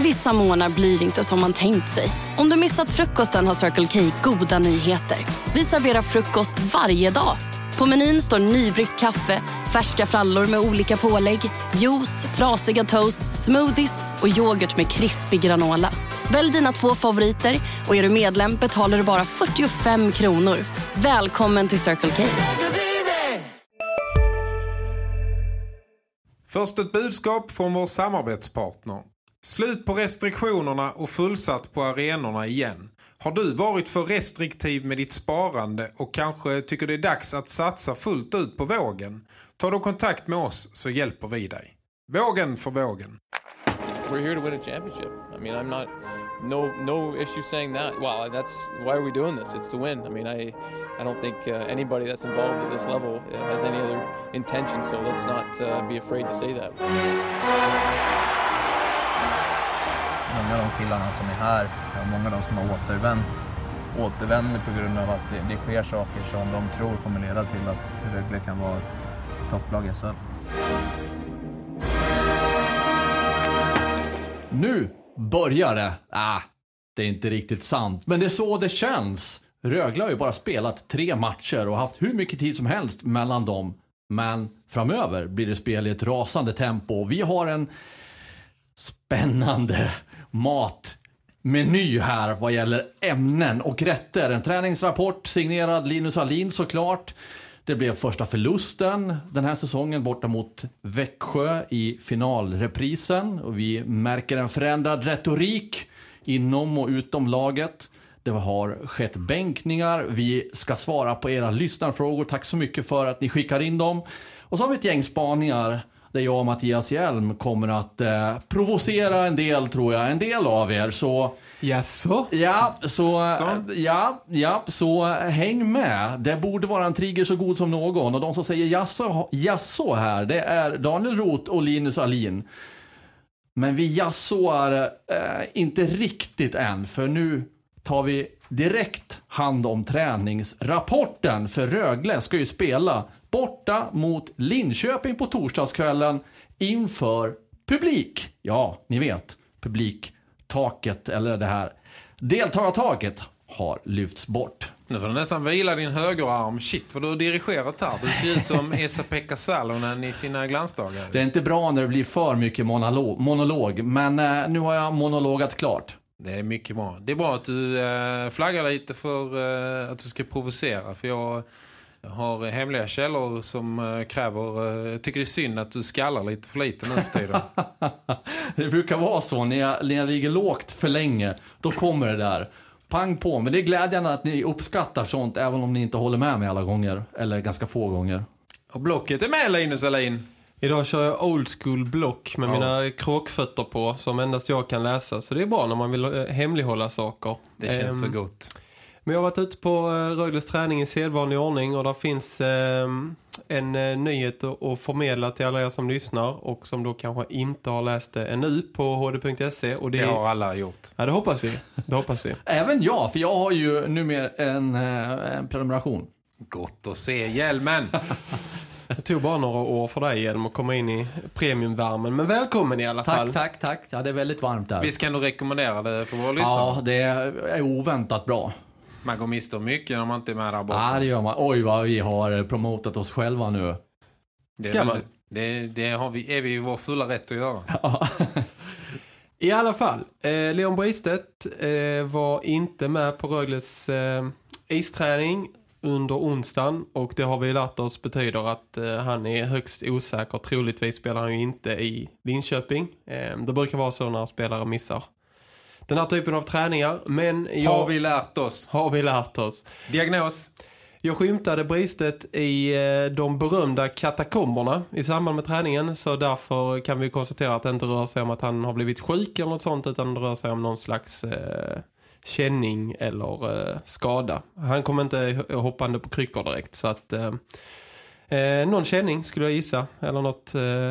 Vissa månader blir inte som man tänkt sig. Om du missat frukosten har Circle K goda nyheter. Vi serverar frukost varje dag. På menyn står nybryggt kaffe, färska frallor med olika pålägg, juice, frasiga toasts, smoothies och yoghurt med krispig granola. Välj dina 2 favoriter och är du medlem betalar du bara 45 kronor. Välkommen till Circle K. Först ett budskap från vår samarbetspartner. Slut på restriktionerna och fullsatt på arenorna igen. Har du varit för restriktiv med ditt sparande och kanske tycker det är dags att satsa fullt ut på vågen? Ta då kontakt med oss så hjälper vi dig. Vågen för vågen. We're here to win a championship. I mean, I'm not no issue saying that. Well, that's why are we doing this? It's to win. I mean, I don't think anybody that's involved at this level has any other intention. So let's not be afraid to say that. Många av de killarna som är här, många av de som har återvänder på grund av att det sker saker som de tror kommer leda till att Rögle kan vara topplag i SHL. Nu börjar det. Det är inte riktigt sant. Men det är så det känns. Rögle har ju bara spelat 3 matcher och haft hur mycket tid som helst mellan dem. Men framöver blir det spel i ett rasande tempo. Vi har en spännande matmeny här vad gäller ämnen och rätter. En träningsrapport signerad Linus Alin såklart. Det blev första förlusten den här säsongen borta mot Växjö i finalreprisen. Och vi märker en förändrad retorik inom och utom laget. Det har skett bänkningar. Vi ska svara på era lyssnarfrågor. Tack så mycket för att ni skickar in dem. Och så har vi ett gäng spaningar där jag och Mattias Hjelm kommer att provocera en del, tror jag. En del av er. Så Jaså? Så häng med. Det borde vara en trigger så god som någon. Och de som säger jaså här, det är Daniel Roth och Linus Alin. Men vi jassåar inte riktigt än. För nu tar vi direkt hand om träningsrapporten. För Rögle ska ju spela borta mot Linköping på torsdagskvällen inför publik. Ja, ni vet, publiktaket eller det här deltagartaket har lyfts bort. Nu får du nästan vila din högerarm. Shit, vad du har dirigerat här. Du ser ut som Esa-Pekka Salonen i sina glansdagar. Det är inte bra när det blir för mycket monolog. Men nu har jag monologat klart. Det är mycket bra. Det är bra att du flaggar lite för att du ska provocera. För jag har hemliga källor som kräver... Jag tycker det är synd att du skallar lite för lite nu för tiden. Det brukar vara så. När jag ligger lågt för länge, då kommer det där. Pang på. Men det är glädjande att ni uppskattar sånt även om ni inte håller med mig alla gånger. Eller ganska få gånger. Och blocket är med, Linus Alin. Idag kör jag old school block med mina kråkfötter på som endast jag kan läsa. Så det är bra när man vill hemlighålla saker. Det känns så gott. Men jag har varit ute på Rögles träning i sedvanlig ordning och där finns en nyhet att förmedla till alla er som lyssnar och som då kanske inte har läst det ännu på hd.se. Och det har alla gjort. Ja, det hoppas vi. Även jag, för jag har ju numera en prenumeration. Gott att se hjälmen. Det tog bara några år för dig Hjelm att komma in i premiumvärmen. Men välkommen i alla fall. Tack. Ja, det är väldigt varmt där. Visst kan du rekommendera det för våra lyssnare? Ja, det är oväntat bra. Man går miste om mycket när man inte är med där borta. Ja, det gör man. Oj, vad vi har promotat oss själva nu. Det har vi, är vi i vår fulla rätt att göra. Ja. I alla fall, Leon Bristedt var inte med på Rögles isträning under onsdagen och det har vi lärt oss betyder att han är högst osäker. Troligtvis spelar han ju inte i Linköping. Det brukar vara så när spelare missar den här typen av träningar. Men Har vi lärt oss. Diagnos. Jag skymtade Bristedt i de berömda katakomberna i samband med träningen. Så därför kan vi konstatera att det inte rör sig om att han har blivit sjuk eller något sånt. Utan det rör sig om någon slags känning eller skada. Han kommer inte hoppande på kryckor direkt. Så att någon känning skulle jag gissa. Eller något...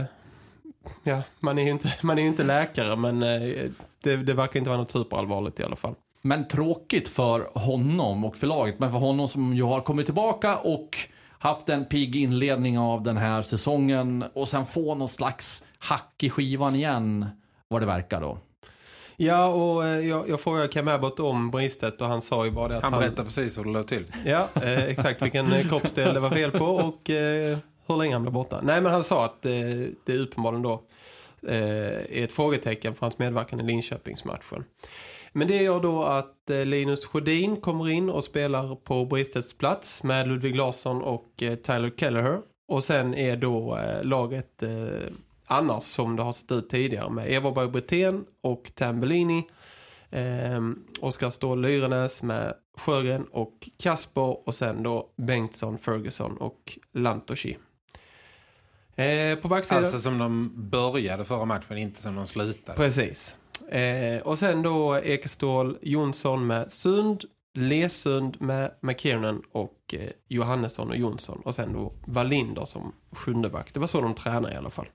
ja, man är ju inte läkare men det verkar inte vara något superallvarligt i alla fall. Men tråkigt för honom och för laget. Men för honom som ju har kommit tillbaka och haft en pigg inledning av den här säsongen. Och sen få någon slags hack i skivan igen, vad det verkar då. Ja, och jag frågade Cam Abbott om Bristet och han sa ju bara det att han berättade precis hur det låg till. Ja, exakt vilken kroppsdel det var fel på och hur länge han blev borta. Nej, men han sa att det uppenbarligen då är ett frågetecken för hans medverkan i Linköpingsmatchen. Men det gör då att Linus Sjödin kommer in och spelar på Bristets plats med Ludvig Larsson och Tyler Kelleher. Och sen är då laget annars som det har sett ut tidigare med Everberg Brithén och Tambellini. Oskar Ståhl Lyrenäs med Sjögren och Kasper och sen då Bengtsson, Ferguson och Lantoshi. På backsidan. Alltså som de började förra matchen, inte som de slutade. Precis. Och sen då Ekestål Jonsson med Sund, Lesund med McKiernan och Johannesson och Jonsson. Och sen då Wallinder som sjunde back. Det var så de tränar i alla fall.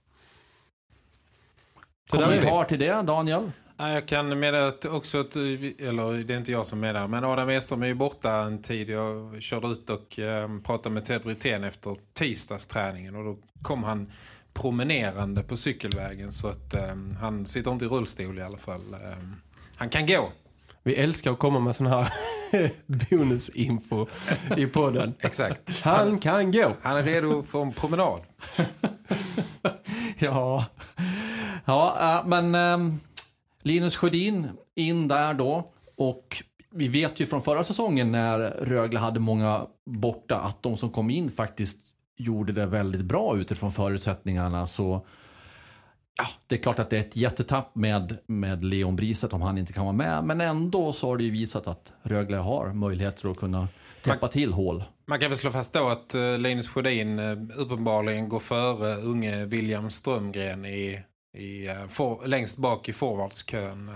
Kommentar till det, Daniel? Jag kan meddela också att, eller det är inte jag som meddar, men Adam Westerholm är ju borta en tid. Jag körde ut och pratade med Ted Brithén efter tisdagsträningen och då kom han promenerande på cykelvägen så att han sitter inte i rullstol i alla fall. Han kan gå. Vi älskar att komma med sån här bonusinfo i podden. Exakt. Han kan gå. Han är redo för en promenad. Ja, men Linus Sjödin in där då. Och vi vet ju från förra säsongen när Rögle hade många borta att de som kom in faktiskt gjorde det väldigt bra utifrån förutsättningarna. Så ja, det är klart att det är ett jättetapp med Leon Briset om han inte kan vara med. Men ändå så har det ju visat att Rögle har möjligheter att kunna täppa till hål. Man kan väl slå fast då att Linus Sjödin uppenbarligen går före unge William Strömgren längst bak i forwardskön.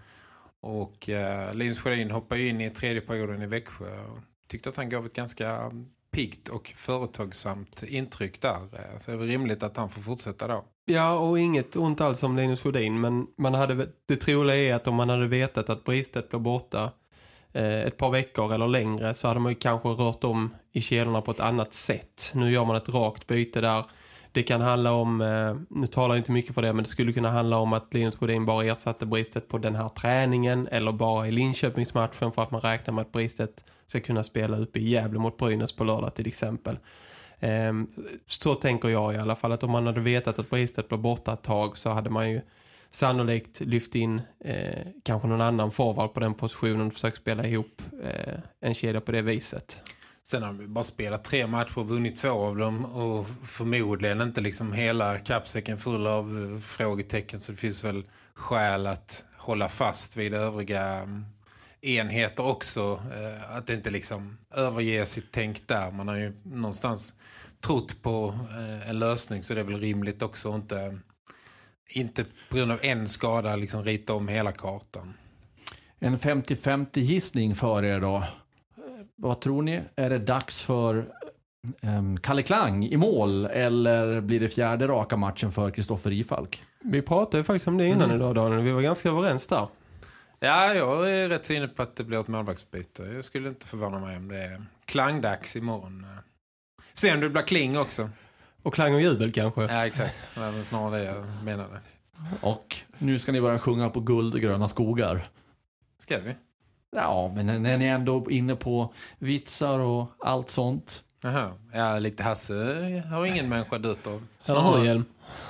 Och Linus Sjödin hoppar in i tredje perioden i Växjö och tyckte att han gav ett ganska piggt och företagsamt intryck där. Så det är väl rimligt att han får fortsätta då. Ja, och inget ont alls om Linus Sjödin, men det troliga är att om man hade vetat att Bristet blev borta ett par veckor eller längre så hade man ju kanske rört om i kedjorna på ett annat sätt. Nu gör man ett rakt byte där. Det kan handla om, nu talar jag inte mycket för det, men det skulle kunna handla om att Linus Sjödin bara ersatte Bristet på den här träningen eller bara i Linköpingsmatchen för att man räknar med att Bristet ska kunna spela upp i Gävle mot Brynäs på lördag till exempel. Så tänker jag i alla fall att om man hade vetat att Bristet blev borta ett tag så hade man ju sannolikt lyft in kanske någon annan forward på den positionen och försökt spela ihop en kedja på det viset. Sen har vi bara spelat 3 matcher och vunnit 2 av dem och förmodligen inte liksom hela kappsäcken full av frågetecken, så det finns väl skäl att hålla fast vid övriga enheter också, att inte liksom överge sitt tänk där. Man har ju någonstans trott på en lösning, så det är väl rimligt också att inte på grund av en skada liksom rita om hela kartan. En 50-50 gissning för er då. Vad tror ni? Är det dags för Kalle Klang i mål eller blir det fjärde raka matchen för Kristoffer Ifalk? Vi pratade faktiskt om det innan idag, Daniel. Vi var ganska överens där. Ja, jag är rätt inne på att det blir ett målvaktsbyte. Jag skulle inte förvåna mig om det är Klangdags imorgon. Se om det blir Kling också. Och Klang och jubel kanske. Ja, exakt. Det var snarare det jag menade. Och nu ska ni börja sjunga på guld och gröna skogar. Ska vi? Ja, men när ni är ändå inne på vitsar och allt sånt. Aha. Ja, lite Hasse har ingen människa dött av. Han har hjälm.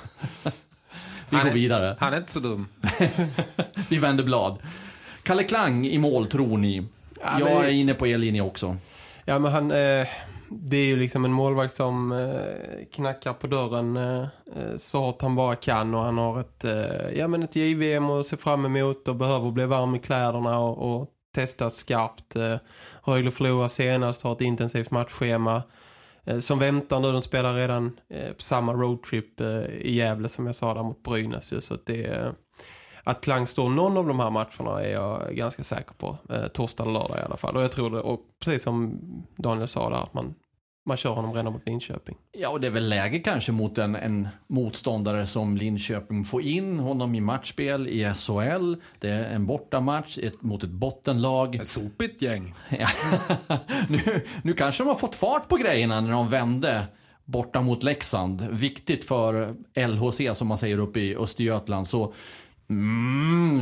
Vi går vidare. Han är inte så dum. Vi vänder blad. Kalle Klang i mål, tror ni? Ja, jag är inne på er linje också. Ja, men han... det är ju liksom en målvakt som knackar på dörren så hårt han bara kan, och han har ett JVM att se fram emot och behöver bli varm i kläderna och testa skarpt. Rögle förlorar senast, har ett intensivt matchschema som väntar nu. De spelar redan på samma roadtrip i Gävle som jag sa där mot Brynäs. Så att att Klang står någon av de här matcherna är jag ganska säker på. Torsdag och lördag i alla fall. Och jag tror det, och precis som Daniel sa där, att man kör honom redan mot Linköping. Ja, och det är väl läge kanske mot en motståndare som Linköping. Få in honom i matchspel i SHL. Det är en bortamatch mot ett bottenlag. Ett sopigt gäng. Ja. nu kanske de har fått fart på grejerna när de vände borta mot Leksand. Viktigt för LHC som man säger uppe i Östergötland. Så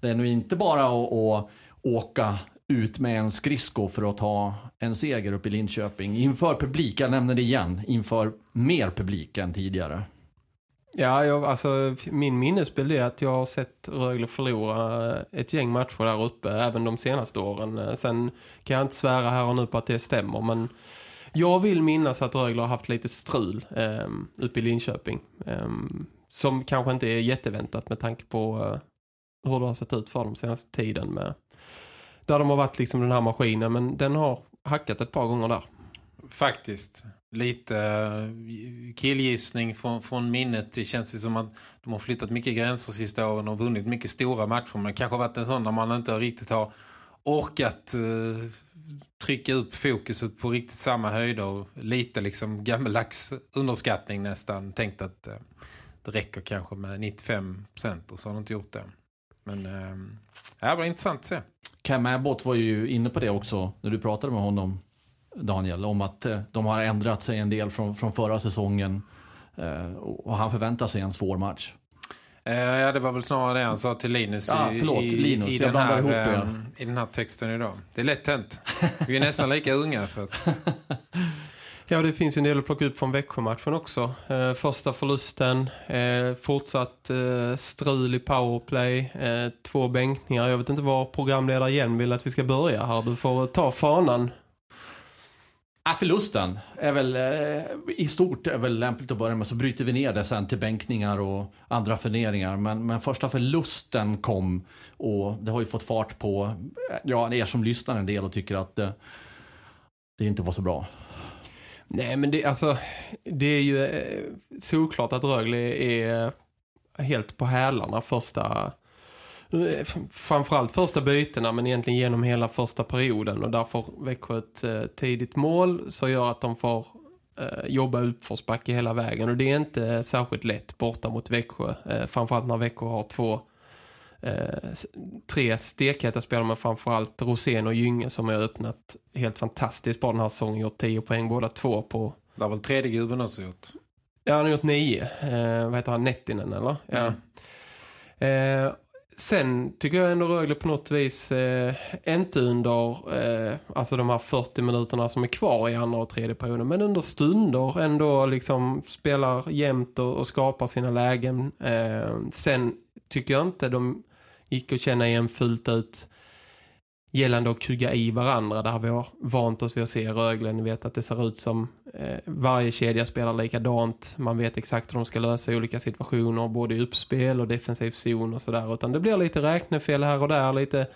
Det är nog inte bara att åka ut med en skridsko för att ta en seger upp i Linköping. Inför publik, jag nämner det igen, inför mer publik än tidigare. Ja, alltså min minnesbild är att jag har sett Rögle förlora ett gäng matcher där uppe, även de senaste åren. Sen kan jag inte svära här och nu på att det stämmer, men jag vill minnas att Rögle har haft lite strul uppe i Linköping. Som kanske inte är jätteväntat med tanke på hur det har sett ut för dem senaste tiden. Där de har varit liksom den här maskinen, men den har hackat ett par gånger där. Faktiskt. Lite killgissning från minnet. Det känns som att de har flyttat mycket gränser sista åren och vunnit mycket stora matcher. Men det kanske har varit en sån där man inte riktigt har orkat trycka upp fokuset på riktigt samma höjder. Lite liksom gammeldags underskattning nästan. Tänkt att det räcker kanske med 95% och så har de inte gjort det. Men det var intressant att se. Cam Abbott var ju inne på det också när du pratade med honom, Daniel, om att de har ändrat sig en del från förra säsongen och han förväntar sig en svår match. Ja, det var väl snarare det han sa till Linus Linus, i den här texten idag. Det är lätt hänt. Vi är nästan lika unga. Så att... Ja, det finns en del att plocka upp från Växjö-matchen också. Första förlusten, fortsatt strul i powerplay, 2 bänkningar. Jag vet inte var programledare igen vill att vi ska börja här. Du får ta fanan. Förlusten är väl i stort är väl lämpligt att börja med, så bryter vi ner det sen till bänkningar och andra funderingar. Men första förlusten kom och det har ju fått fart på er som lyssnar en del och tycker att det inte var så bra. Nej, men det är ju såklart att Rögle är helt på hälarna framförallt första bytena, men egentligen genom hela första perioden, och därför Växjö ett tidigt mål så gör att de får jobba uppförsbacke hela vägen, och det är inte särskilt lätt borta mot Växjö, framförallt när Växjö har 3 stekheta spelare, men framförallt Rosén och Gynge som har öppnat helt fantastiskt på den här säsongen, gjort 10 poäng båda två på. Det har väl tredje gubben också gjort? Ja, han har gjort 9. Vad heter han? Nettinen, eller? Ja. Sen tycker jag ändå Rögle på något vis inte under alltså de här 40 minuterna som är kvar i andra och tredje perioden, men under stunder ändå liksom spelar jämnt och skapar sina lägen. Sen tycker jag inte de gick att känna igen fullt ut gällande att kugga i varandra. Där vi har vant oss vid att se Rögle. Ni vet att det ser ut som varje kedja spelar likadant. Man vet exakt hur de ska lösa i olika situationer, både i uppspel och defensiv zon och sådär. Utan det blir lite räknefel här och där, lite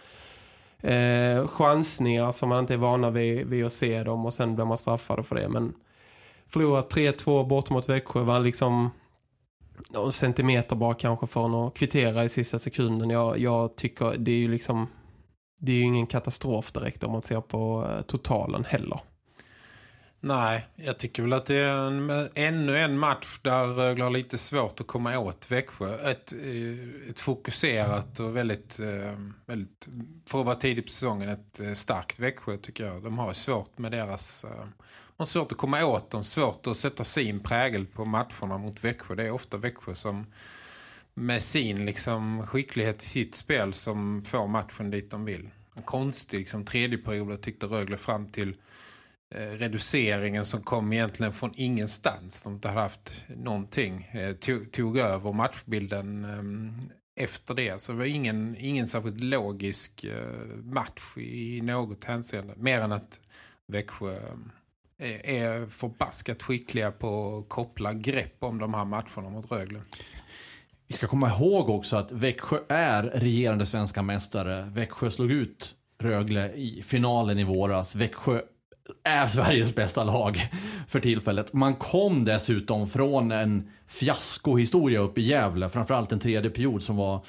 chansningar som man inte är vana vid att se dem, och sen blir man straffade för det. Men förlora 3-2 bort mot Växjö var liksom någon centimeter bara kanske för att kvittera i sista sekunden. Jag tycker det är ju liksom, det är ju ingen katastrof direkt om man ser på totalen heller. Nej, jag tycker väl att det är ännu en match där Rögle har lite svårt att komma åt Växjö. Ett fokuserat och väldigt, för att vara tidigt på säsongen, ett starkt Växjö tycker jag. De har svårt med deras... De har svårt att komma åt dem, svårt att sätta sin prägel på matcherna mot Växjö. Det är ofta Växjö som med sin liksom skicklighet i sitt spel som får matchen dit de vill. En konstig liksom, tredje period tyckte Rögle fram till reduceringen som kom egentligen från ingenstans. De inte hade haft någonting. Tog över matchbilden efter det. Så det var ingen särskilt logisk match i något hänseende. Mer än att Växjö är förbaskat skickliga på att koppla grepp om de här matcherna mot Rögle. Vi ska komma ihåg också att Växjö är regerande svenska mästare. Växjö slog ut Rögle i finalen i våras. Växjö är Sveriges bästa lag för tillfället. Man kom dessutom från en fiaskohistoria upp i Gävle. Framförallt en tredje period som var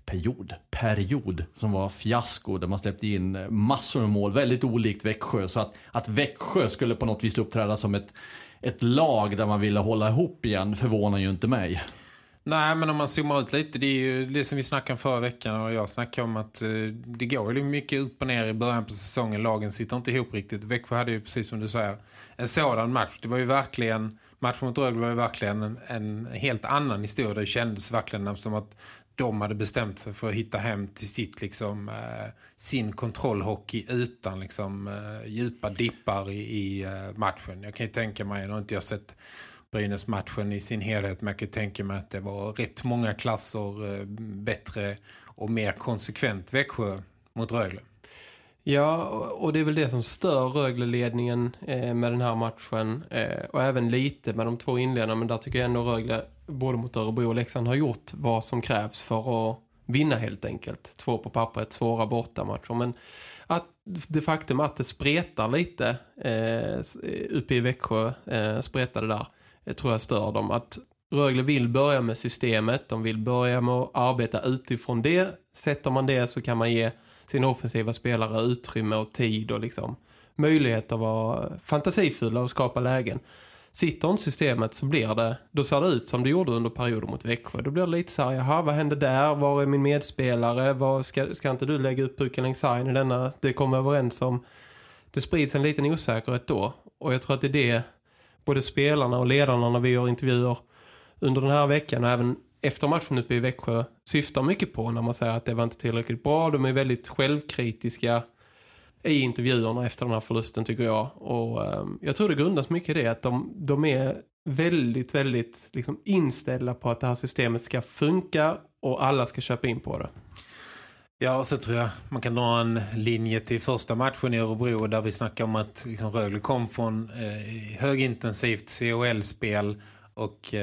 period som var fiasko, där man släppte in massor av mål. Väldigt olikt Växjö. Så att Växjö skulle på något vis uppträda som ett lag där man ville hålla ihop igen förvånar ju inte mig. Nej, men om man zoomar ut lite, det är ju det som vi snackade om förra veckan, och jag snackade om att det går ju mycket upp och ner i början på säsongen. Lagen sitter inte ihop riktigt. Växjö hade ju, precis som du säger, en sådan match. Det var ju verkligen, matchen mot Rögle var ju verkligen en helt annan historia. Det kändes verkligen som att de hade bestämt sig för att hitta hem till sitt liksom, sin kontrollhockey utan liksom, djupa dippar i matchen. Jag kan ju tänka mig, jag har inte sett Brynäs-matchen i sin helhet, men jag kan tänka mig att det var rätt många klasser bättre och mer konsekvent Växjö mot Rögle. Ja, och det är väl det som stör Rögle-ledningen med den här matchen och även lite med de två inledarna, men där tycker jag ändå Rögle både mot Örebro och Leksand har gjort vad som krävs för att vinna helt enkelt. 2 på pappret, svåra bortamatcher, men att det faktum att det spretar lite uppe i Växjö, spretade där, tror jag stör dem. Att Rögle vill börja med systemet, de vill börja med att arbeta utifrån det. Sätter man det så kan man ge sina offensiva spelare utrymme och tid och liksom möjlighet att vara fantasifulla och skapa lägen. Sitter inte systemet så blir det, då ser det ut som det gjorde under perioden mot Växjö. Då blir det lite så här, jaha, vad hände där? Var är min medspelare? Ska inte du lägga upp pucken längs sargen i denna? Det kommer överens om. Det sprids en liten osäkerhet då. Och jag tror att det är det både spelarna och ledarna när vi gör intervjuer under den här veckan och även efter matchen uppe i Växjö syftar mycket på när man säger att det var inte tillräckligt bra. De är väldigt självkritiska i intervjuerna efter den här förlusten, tycker jag. Och jag tror det grundas mycket i det att de är väldigt, väldigt liksom inställda på att det här systemet ska funka och alla ska köpa in på det. Ja, och så tror jag man kan dra en linje till första matchen i Örebro där vi snackar om att liksom, Rögle kom från högintensivt CHL-spel och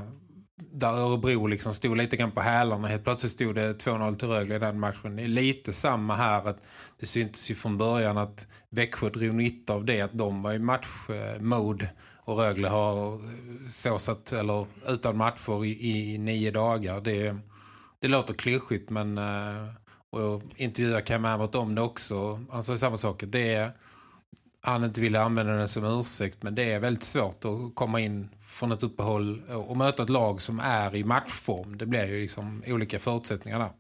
där Örebro liksom stod lite grann på hälarna. Helt plötsligt stod det 2-0 till Rögle i den matchen. Det är lite samma här. Att det syntes ju från början att Växjö drog nytta av det. Att de var i matchmode och Rögle har såsat eller utan matcher i 9 dagar. Det låter klyschigt, men och intervjuar kan man även om det också. Alltså samma sak. Det är, han inte ville använda det som ursäkt, men det är väldigt svårt att komma in från ett uppehåll och möta ett lag som är i matchform. Det blir ju liksom olika förutsättningar där.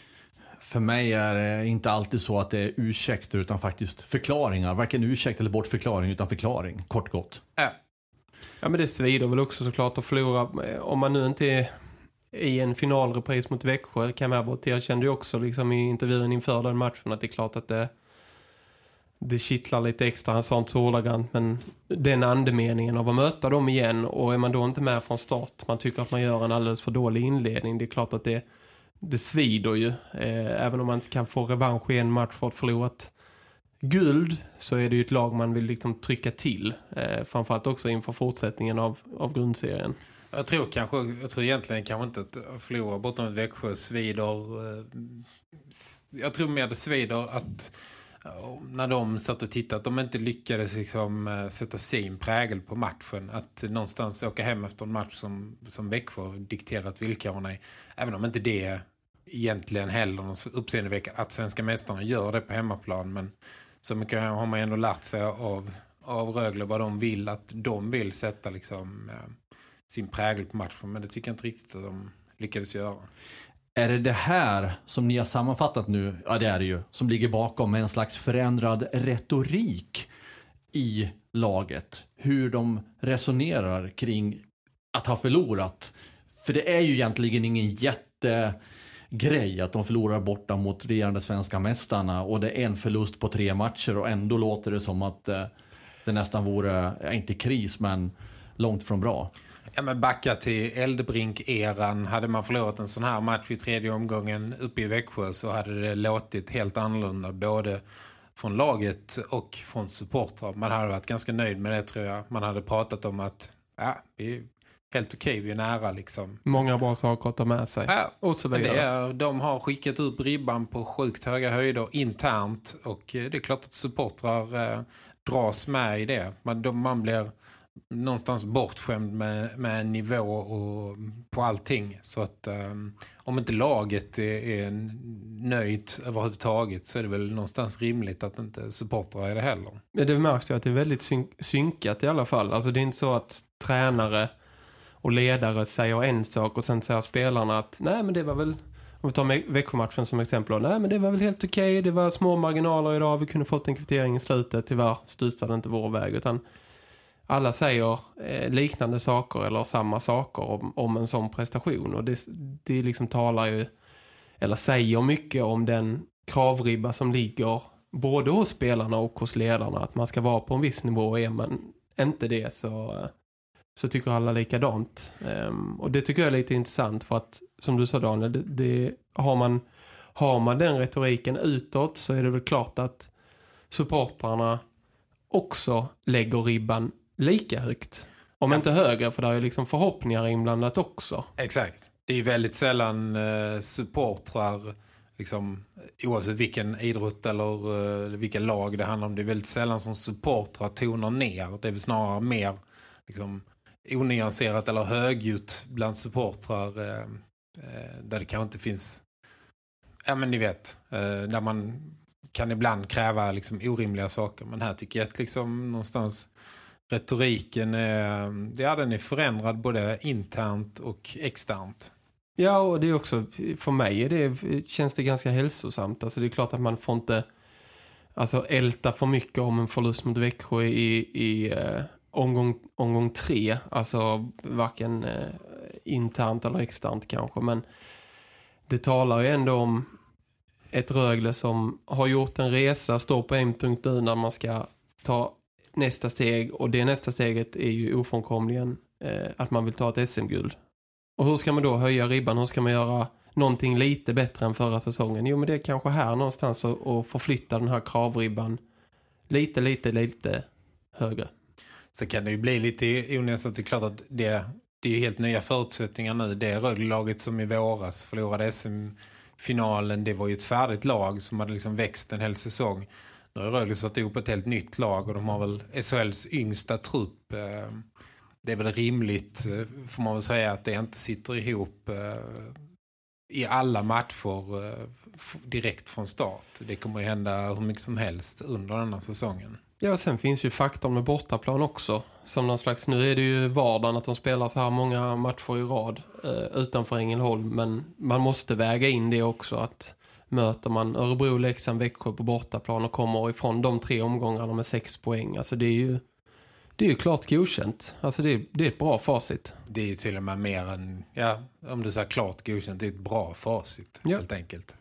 För mig är det inte alltid så att det är ursäkter utan faktiskt förklaringar. Varken ursäkt eller bortförklaring utan förklaring, kort gott. Ja, men det svider väl också såklart att förlora. Om man nu inte är i en finalrepris mot Växjö, kan man bort erkände ju också liksom i intervjun inför den matchen att det är klart att det kittlar lite extra, han sa inte så ordagrant, men den andemeningen av att möta dem igen, och är man då inte med från start, man tycker att man gör en alldeles för dålig inledning, det är klart att det svider ju, även om man inte kan få revansch i en match för att förlorat guld, så är det ju ett lag man vill liksom trycka till, framförallt också inför fortsättningen av grundserien. Jag tror egentligen kanske inte att förlora bortom ett Växjö svider. Jag tror mer det svider att när de satt och tittade att de inte lyckades liksom sätta sin prägel på matchen. Att någonstans åka hem efter en match som Växjö dikterat villkoren i. Även om inte det egentligen heller någon uppseendeväckande att svenska mästarna gör det på hemmaplan. Men så mycket har man ändå lärt sig av Rögle vad de vill. Att de vill sätta liksom sin prägel på matchen. Men det tycker jag inte riktigt att de lyckades göra. Är det här som ni har sammanfattat nu, ja det är det ju, som ligger bakom en slags förändrad retorik i laget? Hur de resonerar kring att ha förlorat. För det är ju egentligen ingen jättegrej att de förlorar borta mot regerande svenska mästarna och det är en förlust på 3 matcher och ändå låter det som att det nästan vore, inte kris men långt från bra. Ja, men backa till Eldbrink-eran. Hade man förlorat en sån här match i 3:e omgången uppe i Växjö så hade det låtit helt annorlunda både från laget och från supportrar. Man hade varit ganska nöjd med det, tror jag. Man hade pratat om att vi är helt okej, vi är nära liksom. Många bra saker att ta med sig. Ja, och så vidare. De har skickat upp ribban på sjukt höga höjder internt och det är klart att supportrar dras med i det. Man blir någonstans bortskämd med nivå och på allting. Så att om inte laget är nöjt överhuvudtaget så är det väl någonstans rimligt att inte supportrar är det heller. Det märks ju att det är väldigt synkat i alla fall. Alltså det är inte så att tränare och ledare säger en sak och sen säger spelarna att nej men det var väl, om vi tar Växjö-matchen som exempel, nej men det var väl helt okej, det var små marginaler idag, vi kunde fått en kvittering i slutet, tyvärr studsade inte vår väg, utan alla säger liknande saker eller samma saker om en sån prestation, och det liksom talar ju eller säger mycket om den kravribba som ligger både hos spelarna och hos ledarna, att man ska vara på en viss nivå, och är man inte det så tycker alla likadant. Och det tycker jag är lite intressant, för att som du sa, Daniel, har man den retoriken utåt, så är det väl klart att supportrarna också lägger ribban lika högt. Om inte högre, för det är ju liksom förhoppningar inblandat också. Exakt. Det är väldigt sällan supportrar, liksom, oavsett vilken idrott eller vilken lag det handlar om, det är väldigt sällan som supportrar tonar ner. Det är väl snarare mer liksom onyanserat eller högljutt bland supportrar där det kanske inte finns, ja men ni vet, där man kan ibland kräva liksom orimliga saker. Men här tycker jag att liksom någonstans retoriken den är förändrad både internt och externt. Ja, och det är också, för mig känns det ganska hälsosamt. Alltså det är klart att man får inte älta för mycket om en förlust mot Växjö i omgång 3. Alltså varken internt eller externt kanske. Men det talar ju ändå om ett Rögle som har gjort en resa, står på en punkt nu när man ska ta nästa steg. Och det nästa steget är ju ofrånkomligen att man vill ta ett SM-guld. Och hur ska man då höja ribban? Hur ska man göra någonting lite bättre än förra säsongen? Jo, men det är kanske här någonstans att förflytta den här kravribban lite högre. Så kan det ju bli lite onästigt. Det är klart att det är helt nya förutsättningar nu. Det Rögle-laget som i våras förlorade SM-finalen, det var ju ett färdigt lag som hade liksom växt en hel säsong. Nu har Rögle satt ihop ett helt nytt lag och de har väl SHLs yngsta trupp. Det är väl rimligt, får man väl säga, att det inte sitter ihop i alla matcher direkt från start. Det kommer ju hända hur mycket som helst under den här säsongen. Ja, sen finns ju faktorn med bortaplan också. Som någon slags, nu är det ju vardagen att de spelar så här många matcher i rad utanför Ängelholm. Men man måste väga in det också, att möter man Örebro, Leksand, Växjö på bortaplan och kommer ifrån de 3 omgångarna med 6 poäng. Alltså det är ju klart godkänt. Alltså det är ett bra facit. Det är ju till och med mer än, ja, om du säger klart godkänt, det är ett bra facit, helt enkelt.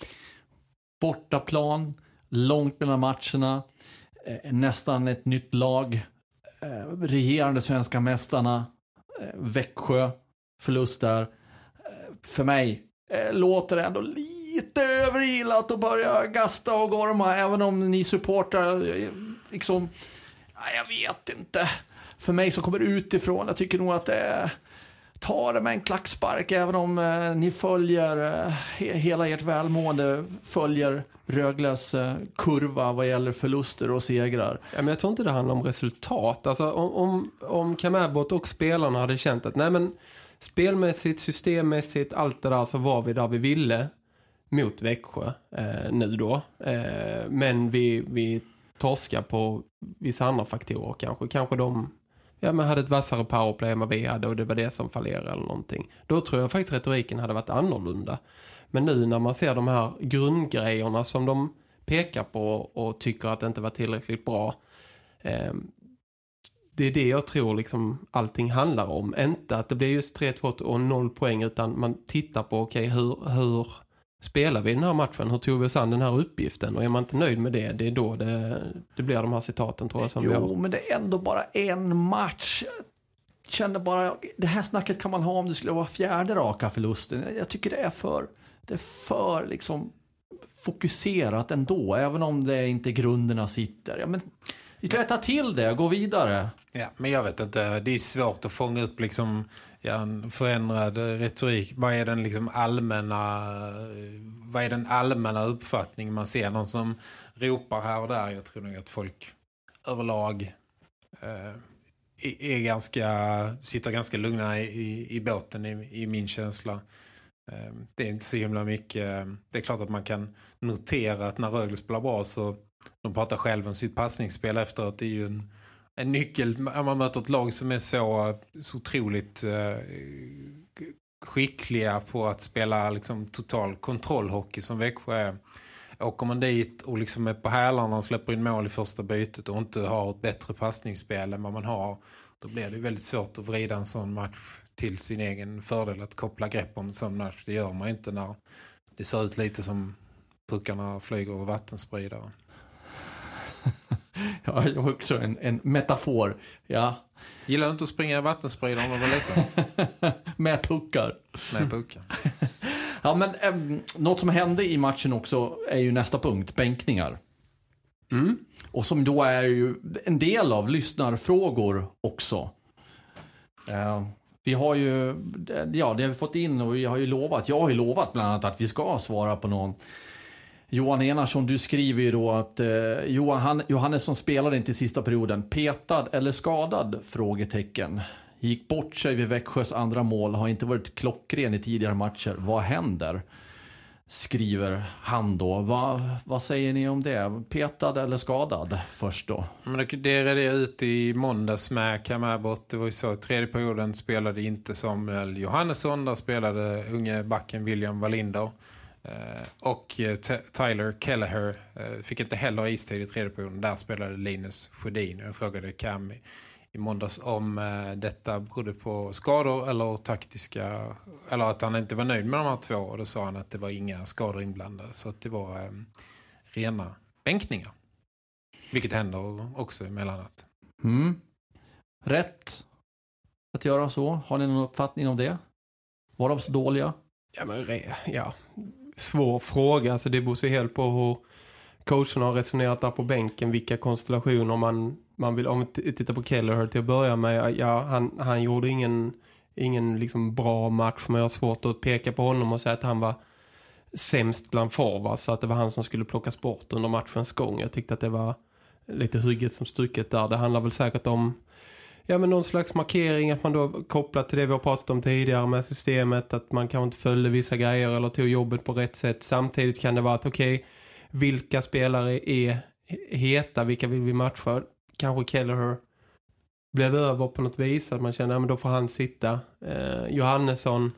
Bortaplan, långt mellan matcherna, nästan ett nytt lag, regerande svenska mästarna, Växjö, förlust där. För mig låter det ändå lite överilat att börja gasta och gorma, även om ni supportrar liksom, jag vet inte. För mig som kommer utifrån, jag tycker nog att ta det med en klackspark, även om ni följer hela ert välmående, följer Rögles kurva vad gäller förluster och segrar. Ja, men jag tror inte det handlar om resultat. Alltså om Cam Abbott och spelarna hade känt att nej, men spelmässigt, systemmässigt, allt det där, så var vi där vi ville mot Växjö nu då. Men vi torskar på vissa andra faktorer kanske de hade ett vassare powerplay än vad vi hade, och det var det som fallerade eller någonting. Då tror jag faktiskt retoriken hade varit annorlunda. Men nu när man ser de här grundgrejerna som de pekar på och tycker att det inte var tillräckligt bra, det är det jag tror liksom allting handlar om. Inte att det blir just 3-2 och 0 poäng, utan man tittar på hur spelar vi den här matchen? Hur tog vi oss an den här uppgiften? Och är man inte nöjd med det, det är då det blir de här citaten, tror jag. Som men det är ändå bara en match. Jag känner bara, det här snacket kan man ha om det skulle vara 4:e raka förlusten. Jag tycker det är för liksom fokuserat ändå, även om det inte grunderna sitter. Ja, men vi tar till det, gå vidare. Ja, men jag vet inte, det är svårt att fånga upp liksom, en förändrad retorik. Vad är den liksom allmänna uppfattningen man ser? Någon som ropar här och där. Jag tror nog att folk överlag sitter ganska lugna i båten i min känsla. Det är inte så himla mycket. Det är klart att man kan notera att när Rögle spelar bra, så de pratar själva om sitt passningsspel efter att det är ju en nyckel. Man möter ett lag som är så otroligt skickliga på att spela liksom total kontrollhockey som Växjö är. Åker man dit och liksom är på hälarna och släpper in mål i första bytet och inte har ett bättre passningsspel än vad man har, då blir det väldigt svårt att vrida en sån match till sin egen fördel, att koppla grepp om en sån match. Det gör man inte när Det ser ut lite som puckarna flyger över vattenspridare. Ja, jag har också en metafor. Ja. Gillar du inte att springa i vattenspridare om du var liten? Med puckar. Med puckar. Ja, men något som hände i matchen också är ju nästa punkt, bänkningar. Och som då är ju en del av lyssnarfrågor också. Vi har ju, det har vi fått in och jag har ju lovat bland annat att vi ska svara på någon. Johan Enarsson, du skriver ju då att Johannesson spelade inte i sista perioden. Petad eller skadad? Frågetecken. Gick bort sig vid Växjös andra mål. Har inte varit klockren i tidigare matcher. Vad händer? Skriver han då. Vad säger ni om det? Petad eller skadad först då? Men det redde jag ut i måndags med Kamarbot. Det var ju så att tredje perioden spelade inte Samuel Johannesson. Där spelade unge backen William Wallinder. Och Tyler Kelleher fick inte heller istid i tredje perioden. Där spelade Linus Sjödin. Jag frågade Cam i måndags om detta berodde på skador eller taktiska, eller att han inte var nöjd med de här två, och då sa han att det var inga skador inblandade, så att det var rena bänkningar, vilket händer också emellanåt. Rätt att göra så. Har ni någon uppfattning om det? Var de så dåliga? Ja, svår fråga. Alltså det beror sig helt på hur coachen har resonerat där på bänken, vilka konstellationer man vill. Om vi tittar på Kelleher till att börja med, ja, han gjorde ingen liksom bra match, men jag har svårt att peka på honom och säga att han var sämst bland forwards, så att det var han som skulle plockas bort under matchens gång. Jag tyckte att det var lite hygget som stycket där. Det handlar väl säkert om men någon slags markering, att man då kopplat till det vi har pratat om tidigare med systemet, att man kanske inte följde vissa grejer eller tog jobbet på rätt sätt. Samtidigt kan det vara att vilka spelare är heta, vilka vill vi matcha? Kanske Kelleher blev över på något vis, att man känner men då får han sitta. Johannesson,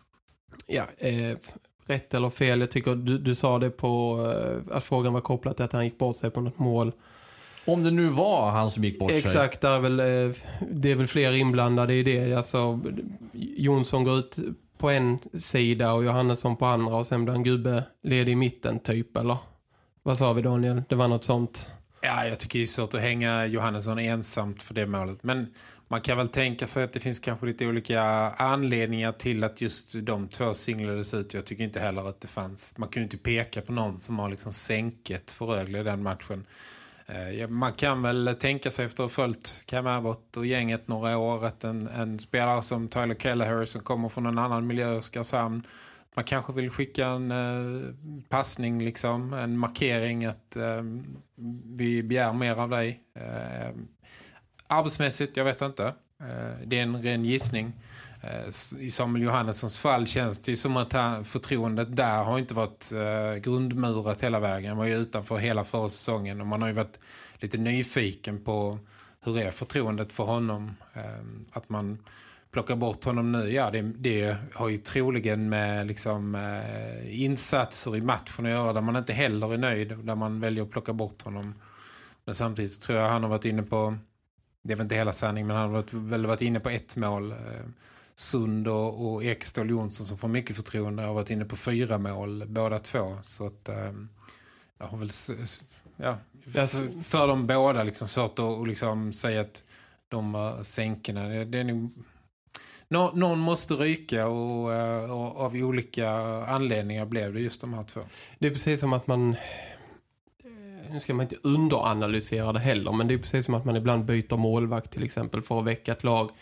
rätt eller fel, jag tycker du sa det på att frågan var kopplad till att han gick bort sig på något mål. Om det nu var han som gick bort sig. Exakt, det är väl fler inblandade i det. Alltså, Jonsson går ut på en sida och Johannesson på andra, och sen blir en gubbe ledig i mitten typ, eller? Vad sa vi, Daniel? Det var något sånt. Ja, jag tycker det är svårt att hänga Johannesson ensamt för det målet. Men man kan väl tänka sig att det finns kanske lite olika anledningar till att just de två singlades ut. Jag tycker inte heller att det fanns. Man kan ju inte peka på någon som har liksom sänket för Rögle i den matchen. Man kan väl tänka sig efter att ha följt Kamarbot och gänget några år att en spelare som Tyler Kelleher som kommer från en annan miljö i Oskarshamn, man kanske vill skicka en passning, liksom, en markering att vi begär mer av dig. Arbetsmässigt, jag vet inte. Det är en ren gissning. I Samuel Johannessons fall känns det ju som att förtroendet där har inte varit grundmurat hela vägen. Man var ju utanför hela förra säsongen och man har ju varit lite nyfiken på hur är förtroendet för honom. Att man plockar bort honom nu, ja, det har ju troligen med liksom, insatser i matchen att göra där man inte heller är nöjd, där man väljer att plocka bort honom. Men samtidigt tror jag han har varit inne på, det är väl inte hela sanning, men han har väl varit inne på ett mål. Sund och Ekstål Jonsson som får mycket förtroende har varit inne på 4 mål, båda två. Så att jag har väl för de båda liksom svårt att liksom säga att de var sänkerna. Det är nog, någon måste ryka och av olika anledningar blev det just de här två. Det är precis som att man, nu ska man inte underanalysera det heller, men det är precis som att man ibland byter målvakt till exempel för att väcka ett lag.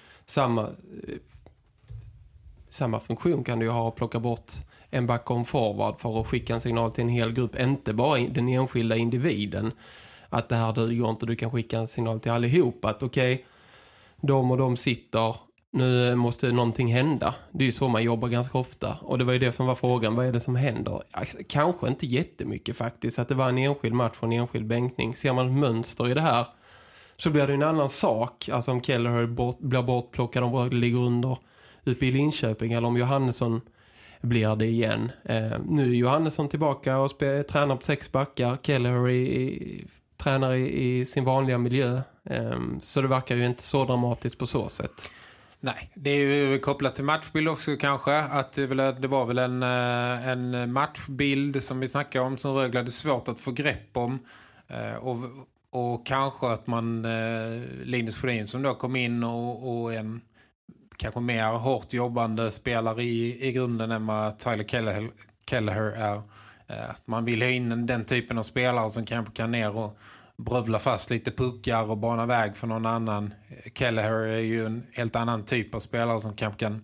Samma funktion kan du ju ha att plocka bort en back och en forward för att skicka en signal till en hel grupp. Inte bara den enskilda individen. Att det här duger inte, du kan skicka en signal till allihopa. Att de och de sitter, nu måste någonting hända. Det är ju så man jobbar ganska ofta. Och det var ju det som var frågan, vad är det som händer? Kanske inte jättemycket faktiskt. Att det var en enskild match och en enskild bänkning. Ser man ett mönster i det här så blir det en annan sak. Alltså om Kelleher blir bortplockad, de ligger under uppe i Linköping, eller om Johannesson blir det igen. Nu är Johannesson tillbaka och tränar på 6 backar. Kelleher tränar i sin vanliga miljö. Så det verkar ju inte så dramatiskt på så sätt. Nej, det är ju kopplat till matchbild också kanske. Att det var väl en matchbild som vi snackade om som Rögle hade svårt att få grepp om. Och kanske att man Linus Sjödin som då kom in och en kanske mer hårt jobbande spelare i grunden än vad Tyler Kelleher är. Att man vill ha in den typen av spelare som kanske kan ner och brövla fast lite puckar och bana väg för någon annan. Kelleher är ju en helt annan typ av spelare som kanske kan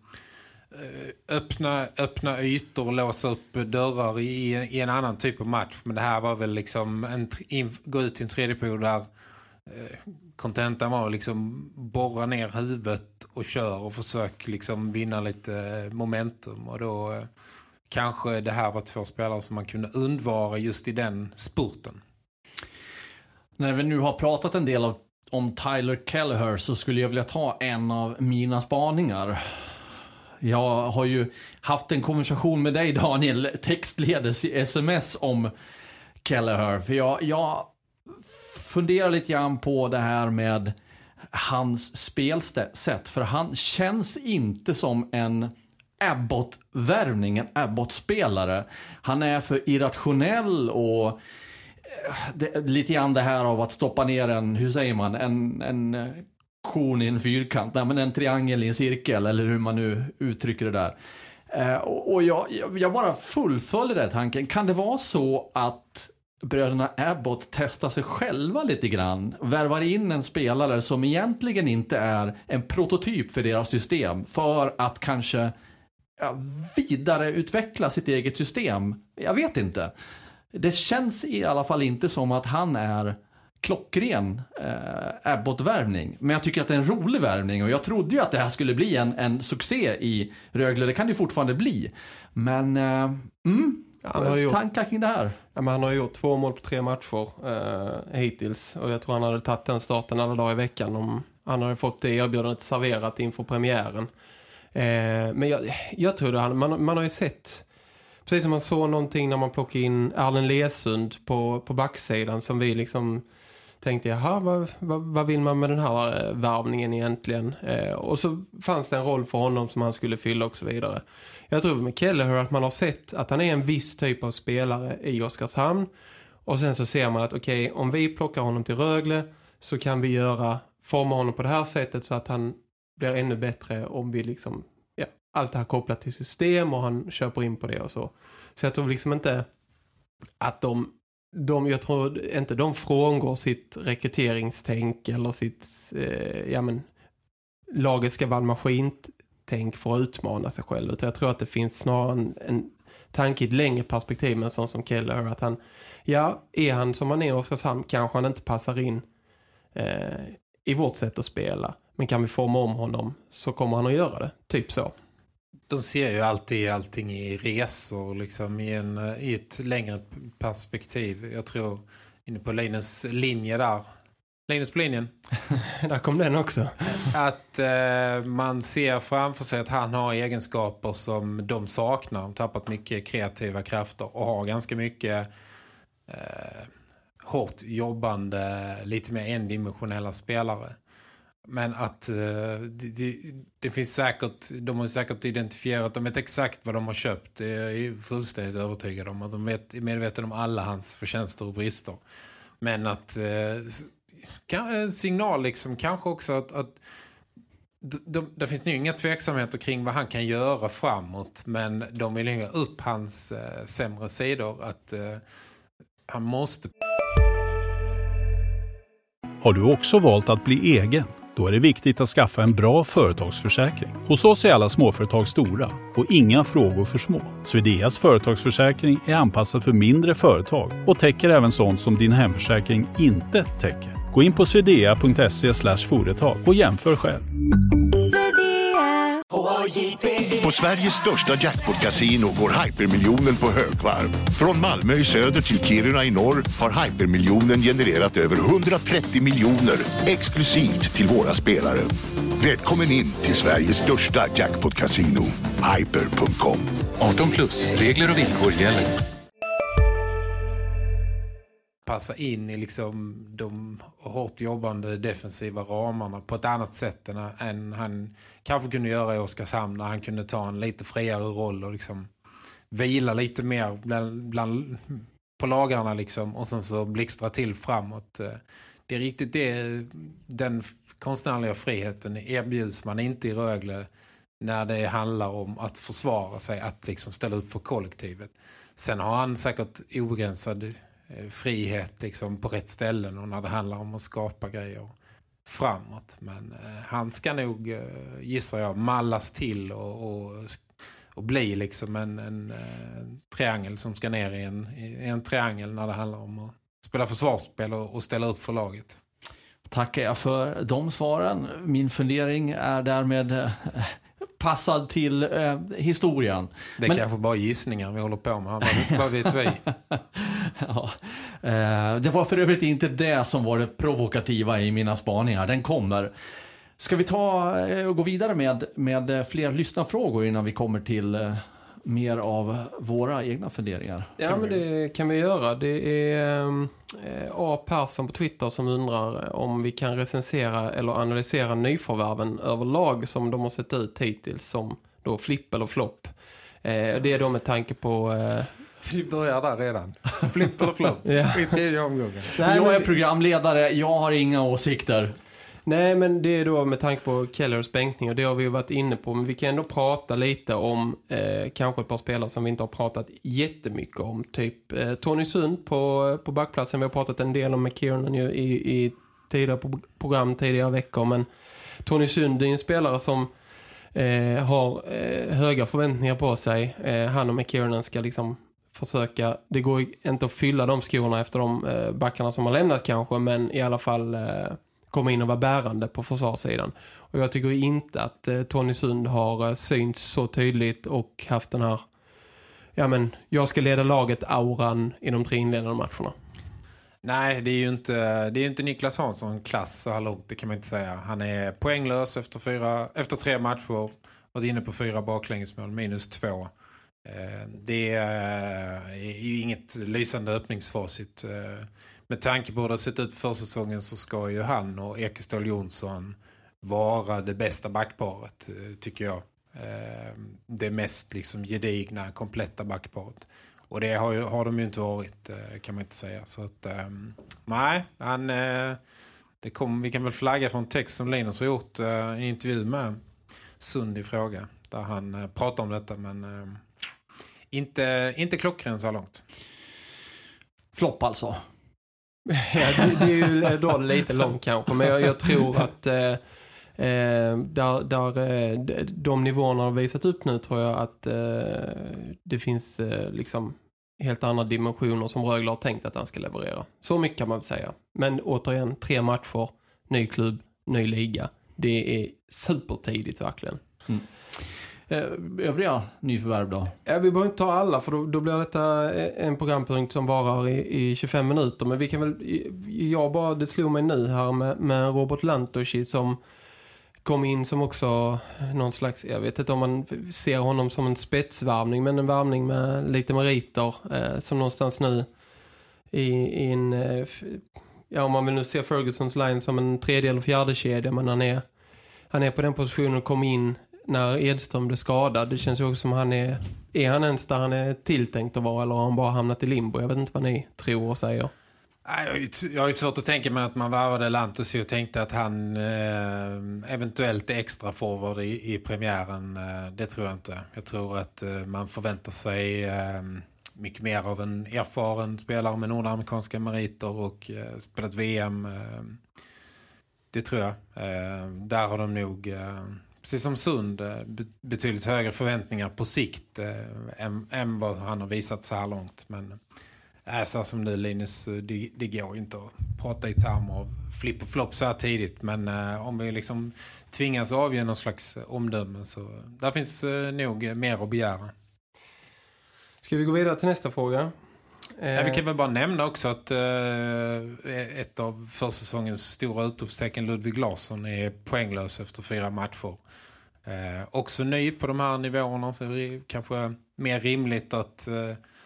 öppna ytor och låsa upp dörrar i en annan typ av match. Men det här var väl liksom gå ut i en tredje period där kontentan var liksom borra ner huvudet och kör och försök liksom vinna lite momentum. Och då kanske det här var 2 spelare som man kunde undvara just i den spurten. När vi nu har pratat en del om Tyler Kelleher så skulle jag vilja ta en av mina spaningar. Jag har ju haft en konversation med dig, Daniel, textledes i sms om Kelleher. För jag funderar lite grann på det här med hans spelsätt. För han känns inte som en Abbott-värvning, en Abbott-spelare. Han är för irrationell och lite grann det här av att stoppa ner en kon i en fyrkant, nej, men en triangel i en cirkel, eller hur man nu uttrycker det där. Och jag bara fullföljer den tanken. Kan det vara så att bröderna Abbott testar sig själva lite grann, värvar in en spelare som egentligen inte är en prototyp för deras system, för att kanske vidareutveckla sitt eget system? Jag vet inte. Det känns i alla fall inte som att han är klockren Abbott-värvning. Men jag tycker att det är en rolig värvning. Och jag trodde ju att det här skulle bli en succé i Rögle. Det kan det ju fortfarande bli. Men tankar kring det här? Ja, men han har gjort 2 mål på 3 matcher hittills. Och jag tror han hade tagit den starten alla dagar i veckan om han hade fått det erbjudandet serverat inför premiären. Men jag tror det. Man har ju sett... Precis som man såg någonting när man plockade in Erlen Lesund på backsidan som vi liksom tänkte, jaha, vad vill man med den här värvningen egentligen? Och så fanns det en roll för honom som han skulle fylla och så vidare. Jag tror med Kelleher att man har sett att han är en viss typ av spelare i Oskarshamn. Och sen så ser man att okej, om vi plockar honom till Rögle så kan vi forma honom på det här sättet så att han blir ännu bättre om vi liksom... allt det här kopplat till system och han köper in på det och så. Så jag tror liksom inte att jag tror inte de frångår sitt rekryteringstänk eller sitt laget ska vara en maskintänk för att utmana sig själv. Utan jag tror att det finns snarare en tanke i ett längre perspektiv med en sån som Kelleher, att han, är han som han är i Oskarshamn kanske han inte passar in i vårt sätt att spela. Men kan vi forma om honom så kommer han att göra det. Typ så. De ser ju alltid allting i resor liksom i ett längre perspektiv. Jag tror inne på Linus linje där. Linus på linjen. Där kom den också. Att man ser framför sig att han har egenskaper som de saknar. De har tappat mycket kreativa krafter och har ganska mycket hårt jobbande, lite mer endimensionella spelare. Men att det finns säkert, de har säkert identifierat, de vet exakt vad de har köpt. Det är ju fullständigt övertygad om att de är medvetna om alla hans förtjänster och brister. Men att en signal liksom, kanske också att det finns nu inga tveksamheter kring vad han kan göra framåt. Men de vill hänga upp hans sämre sidor, att han måste... Har du också valt att bli egen? Då är det viktigt att skaffa en bra företagsförsäkring. Hos oss är alla småföretag stora och inga frågor för små. Swedeas företagsförsäkring är anpassad för mindre företag och täcker även sånt som din hemförsäkring inte täcker. Gå in på swedea.se/företag och jämför själv. På Sveriges största jackpot-casino går Hypermiljonen på högvarv. Från Malmö i söder till Kiruna i norr har Hypermiljonen genererat över 130 miljoner exklusivt till våra spelare. Välkommen in till Sveriges största jackpot-casino, hyper.com. 18+, regler och villkor gäller. passa in i liksom de hårt jobbande defensiva ramarna på ett annat sätt än han kanske kunde göra i Oskarshamn, när han kunde ta en lite friare roll och liksom vila lite mer bland på lagarna liksom, och sen så blixtra till framåt. Det är riktigt den konstnärliga friheten erbjuds man inte i Rögle när det handlar om att försvara sig, att liksom ställa upp för kollektivet. Sen har han säkert obegränsad frihet liksom på rätt ställen och när det handlar om att skapa grejer framåt. Men han ska nog, gissar jag, mallas till och bli liksom en triangel som ska ner i en triangel när det handlar om att spela försvarsspel och ställa upp för laget. Tackar jag för de svaren. Min fundering är därmed passad till historien. Det är kanske bara gissningar vi håller på med. Vad vet vi? Ja. Det var för övrigt inte det som var det provokativa i mina spaningar. Den kommer. Ska vi ta och gå vidare med fler lyssnarfrågor innan vi kommer till mer av våra egna funderingar? Ja, men det kan vi göra. Det är A. Persson på Twitter som undrar om vi kan recensera eller analysera nyförvärven överlag som de har sett ut hittills, som då flipp eller flopp. Det är då med tanke på... Vi börjar där redan. Flipp eller flopp. Ja. I tredje omgången. Jag är programledare, jag har inga åsikter. Nej, men det är då med tanke på Kellers bänkning, och det har vi ju varit inne på. Men vi kan ändå prata lite om kanske ett par spelare som vi inte har pratat jättemycket om. Typ Tony Sund på backplatsen. Vi har pratat en del om McKiernan i tidigare program tidigare veckor. Men Tony Sund är en spelare som har höga förväntningar på sig. Han och McKiernan ska liksom försöka, det går inte att fylla de skorna efter de backarna som har lämnat kanske, men i alla fall komma in och vara bärande på försvarssidan. Och jag tycker inte att Tony Sund har synts så tydligt och haft den här, ja men jag ska leda laget auran i de 3 inledande matcherna. Nej, det är ju inte Niklas Hansson klass så här långt, det kan man inte säga. Han är poänglös efter 3 matcher, varit inne på 4 baklängesmål, -2. Det är ju inget lysande öppningsfacit. Med tanke på hur det har sett ut för säsongen så ska ju han och Ekestål Jonsson vara det bästa backparet, tycker jag. Det mest liksom gedigna, kompletta backparet. Och det har de ju inte varit, kan man inte säga. Så att, nej, vi kan väl flagga från text som Linus har gjort en intervju med Sund i fråga. Där han pratar om detta, men inte klockren så långt. Flopp alltså. Ja, det är ju då lite långt kanske, men jag tror att de nivåerna har visat upp nu, tror jag att det finns liksom helt andra dimensioner som Rögle har tänkt att han ska leverera. Så mycket kan man väl säga. Men återigen, 3 matcher, ny klubb, ny liga. Det är supertidigt verkligen. Mm. Övriga nyförvärv då? Ja, vi behöver inte ta alla, för då blir detta en programpunkt som varar i 25 minuter. Men vi kan väl, det slog mig nu här med Robert Lantoshi som kom in som också någon slags, jag vet inte om man ser honom som en spetsvärvning, men en värvning med lite meriter som någonstans nu i en, ja, om man vill nu se Fergusons line som en 3:e eller 4:e kedja, men han är på den positionen och kom in när Edström blev skadad. Det känns ju också som han är han ens där han är tilltänkt att vara, eller har han bara hamnat i limbo? Jag vet inte vad ni tror och säger. Jag har ju svårt att tänka mig att man värvade Lantos och tänkte att han eventuellt är extra forward i premiären. Det tror jag inte. Jag tror att man förväntar sig mycket mer av en erfaren spelare med nordamerikanska meriter och spelat VM. Det tror jag. Där har de nog, precis som Sund, betydligt högre förväntningar på sikt än vad han har visat så här långt. Men så som du, Linus, det går inte att prata i termer av flipp och flopp så här tidigt. Men om vi liksom tvingas avge någon slags omdöme, så där finns nog mer att begära. Ska vi gå vidare till nästa fråga? Vi kan väl bara nämna också att ett av försäsongens stora utropstecken, Ludvig Larsson, är poänglös efter 4 matcher. Också ny på de här nivåerna, så är det kanske mer rimligt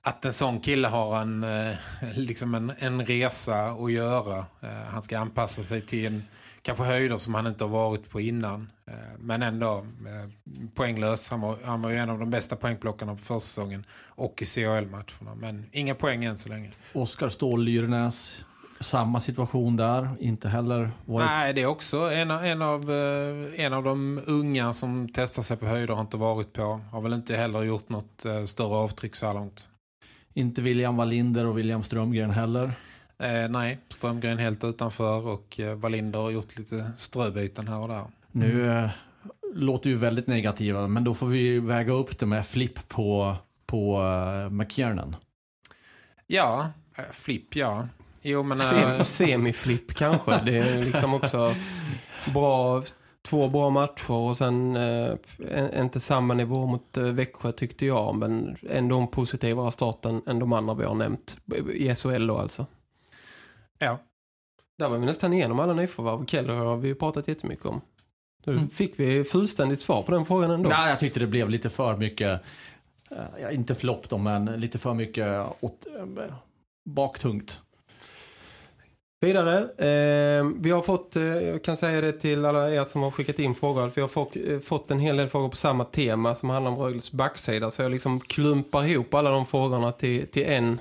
att en sån kille har en resa att göra. Han ska anpassa sig till kanske höjder som han inte har varit på innan. Men ändå poänglös. Han var ju en av de bästa poängplockarna på försäsongen och i CHL-matcherna. Men inga poäng än så länge. Oskar Ståhl Lyrenäs, samma situation där. Inte heller varit... Nej, det är också en av de unga som testar sig på höjder har inte varit på. Har väl inte heller gjort något större avtryck så här långt. Inte William Wallinder och William Strömgren heller. Nej, Strömgren helt utanför och Wallinder har gjort lite ströbyten här och där. Nu låter ju väldigt negativa, men då får vi väga upp det med flipp på McKiernan. Ja, flipp, ja. Jo, men semiflipp kanske. Det är liksom också bra, 2 bra matcher och sen inte samma nivå mot Växjö tyckte jag, men ändå en positivare start än de andra vi har nämnt i SHL då alltså. Ja. Där var vi nästan igenom alla nyförvärv. Keller har vi ju pratat jättemycket om. Då fick vi fullständigt svar på den frågan ändå. Nej, jag tyckte det blev lite för mycket, inte flopp då, men lite för mycket baktungt. Vidare, vi har fått, jag kan säga det till alla er som har skickat in frågor, att vi har fått en hel del frågor på samma tema som handlar om Rögles backsida, så jag liksom klumpar ihop alla de frågorna till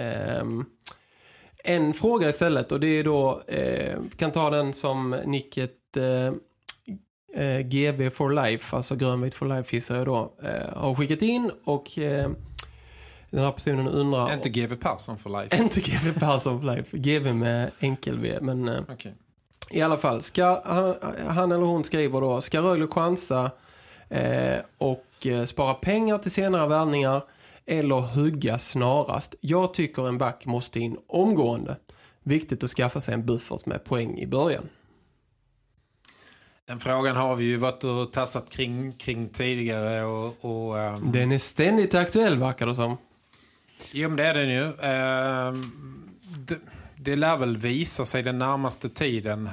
en fråga istället, och det är då, kan ta den som nicket GB for Life, alltså grönvit for life-fissare då, har skickat in, och den här personen undrar... Inte GV Persson for Life. Inte GV Persson for Life. GV med enkel V. Men okay. I alla fall, ska han eller hon skriver då, ska Rögle chansa och spara pengar till senare värvningar eller hugga snarast? Jag tycker en back måste in omgående. Viktigt att skaffa sig en buffert med poäng i början. Den frågan har vi ju varit och tastat kring tidigare. Och den är ständigt aktuell, verkar det som. Jo, men det är den ju. Det lär väl visa sig den närmaste tiden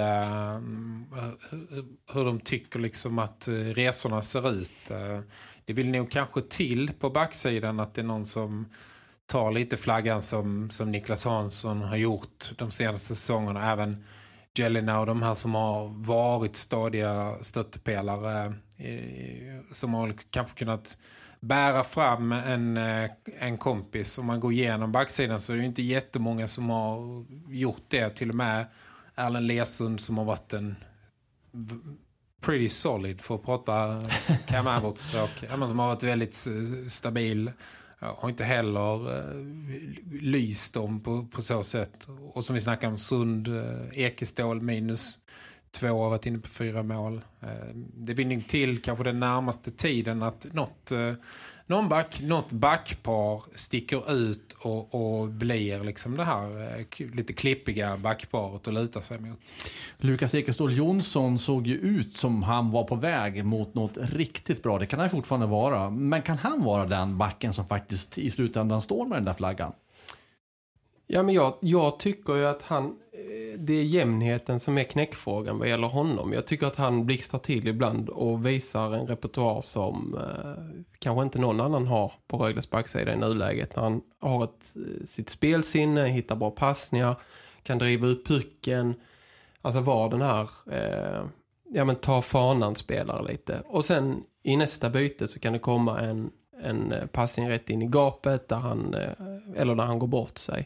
hur de tycker liksom att resorna ser ut. Det vill nog kanske till på backsidan att det är någon som tar lite flaggan som Niklas Hansson har gjort de senaste säsongerna. Även Jelena och de här som har varit stadiga stöttepelare som har kanske kunnat bära fram en kompis. Om man går igenom backsidan så är det inte jättemånga som har gjort det. Till och med Erlen Lesund som har varit en pretty solid, för att prata Cam-Abbott-språk. Som har varit väldigt stabil. Har inte heller lyst om på så sätt. Och som vi snackar om, Sund, Ekestål -2 har varit inne på 4 mål. Det vinner till kanske den närmaste tiden att något backpar sticker ut och blir liksom det här lite klippiga backparet att luta sig mot. Lukas Ekestål Jonsson såg ju ut som han var på väg mot något riktigt bra. Det kan han fortfarande vara. Men kan han vara den backen som faktiskt i slutändan står med den där flaggan? Ja, men jag tycker ju att det är jämnheten som är knäckfrågan vad gäller honom. Jag tycker att han blixtrar till ibland och visar en repertoar som kanske inte någon annan har på Rögles backsida i nuläget. Han har sitt spelsinne, hittar bra passningar, kan driva upp pucken, alltså vara den här ta fanan spelare lite. Och sen i nästa byte så kan det komma en passning rätt in i gapet där han går bort sig.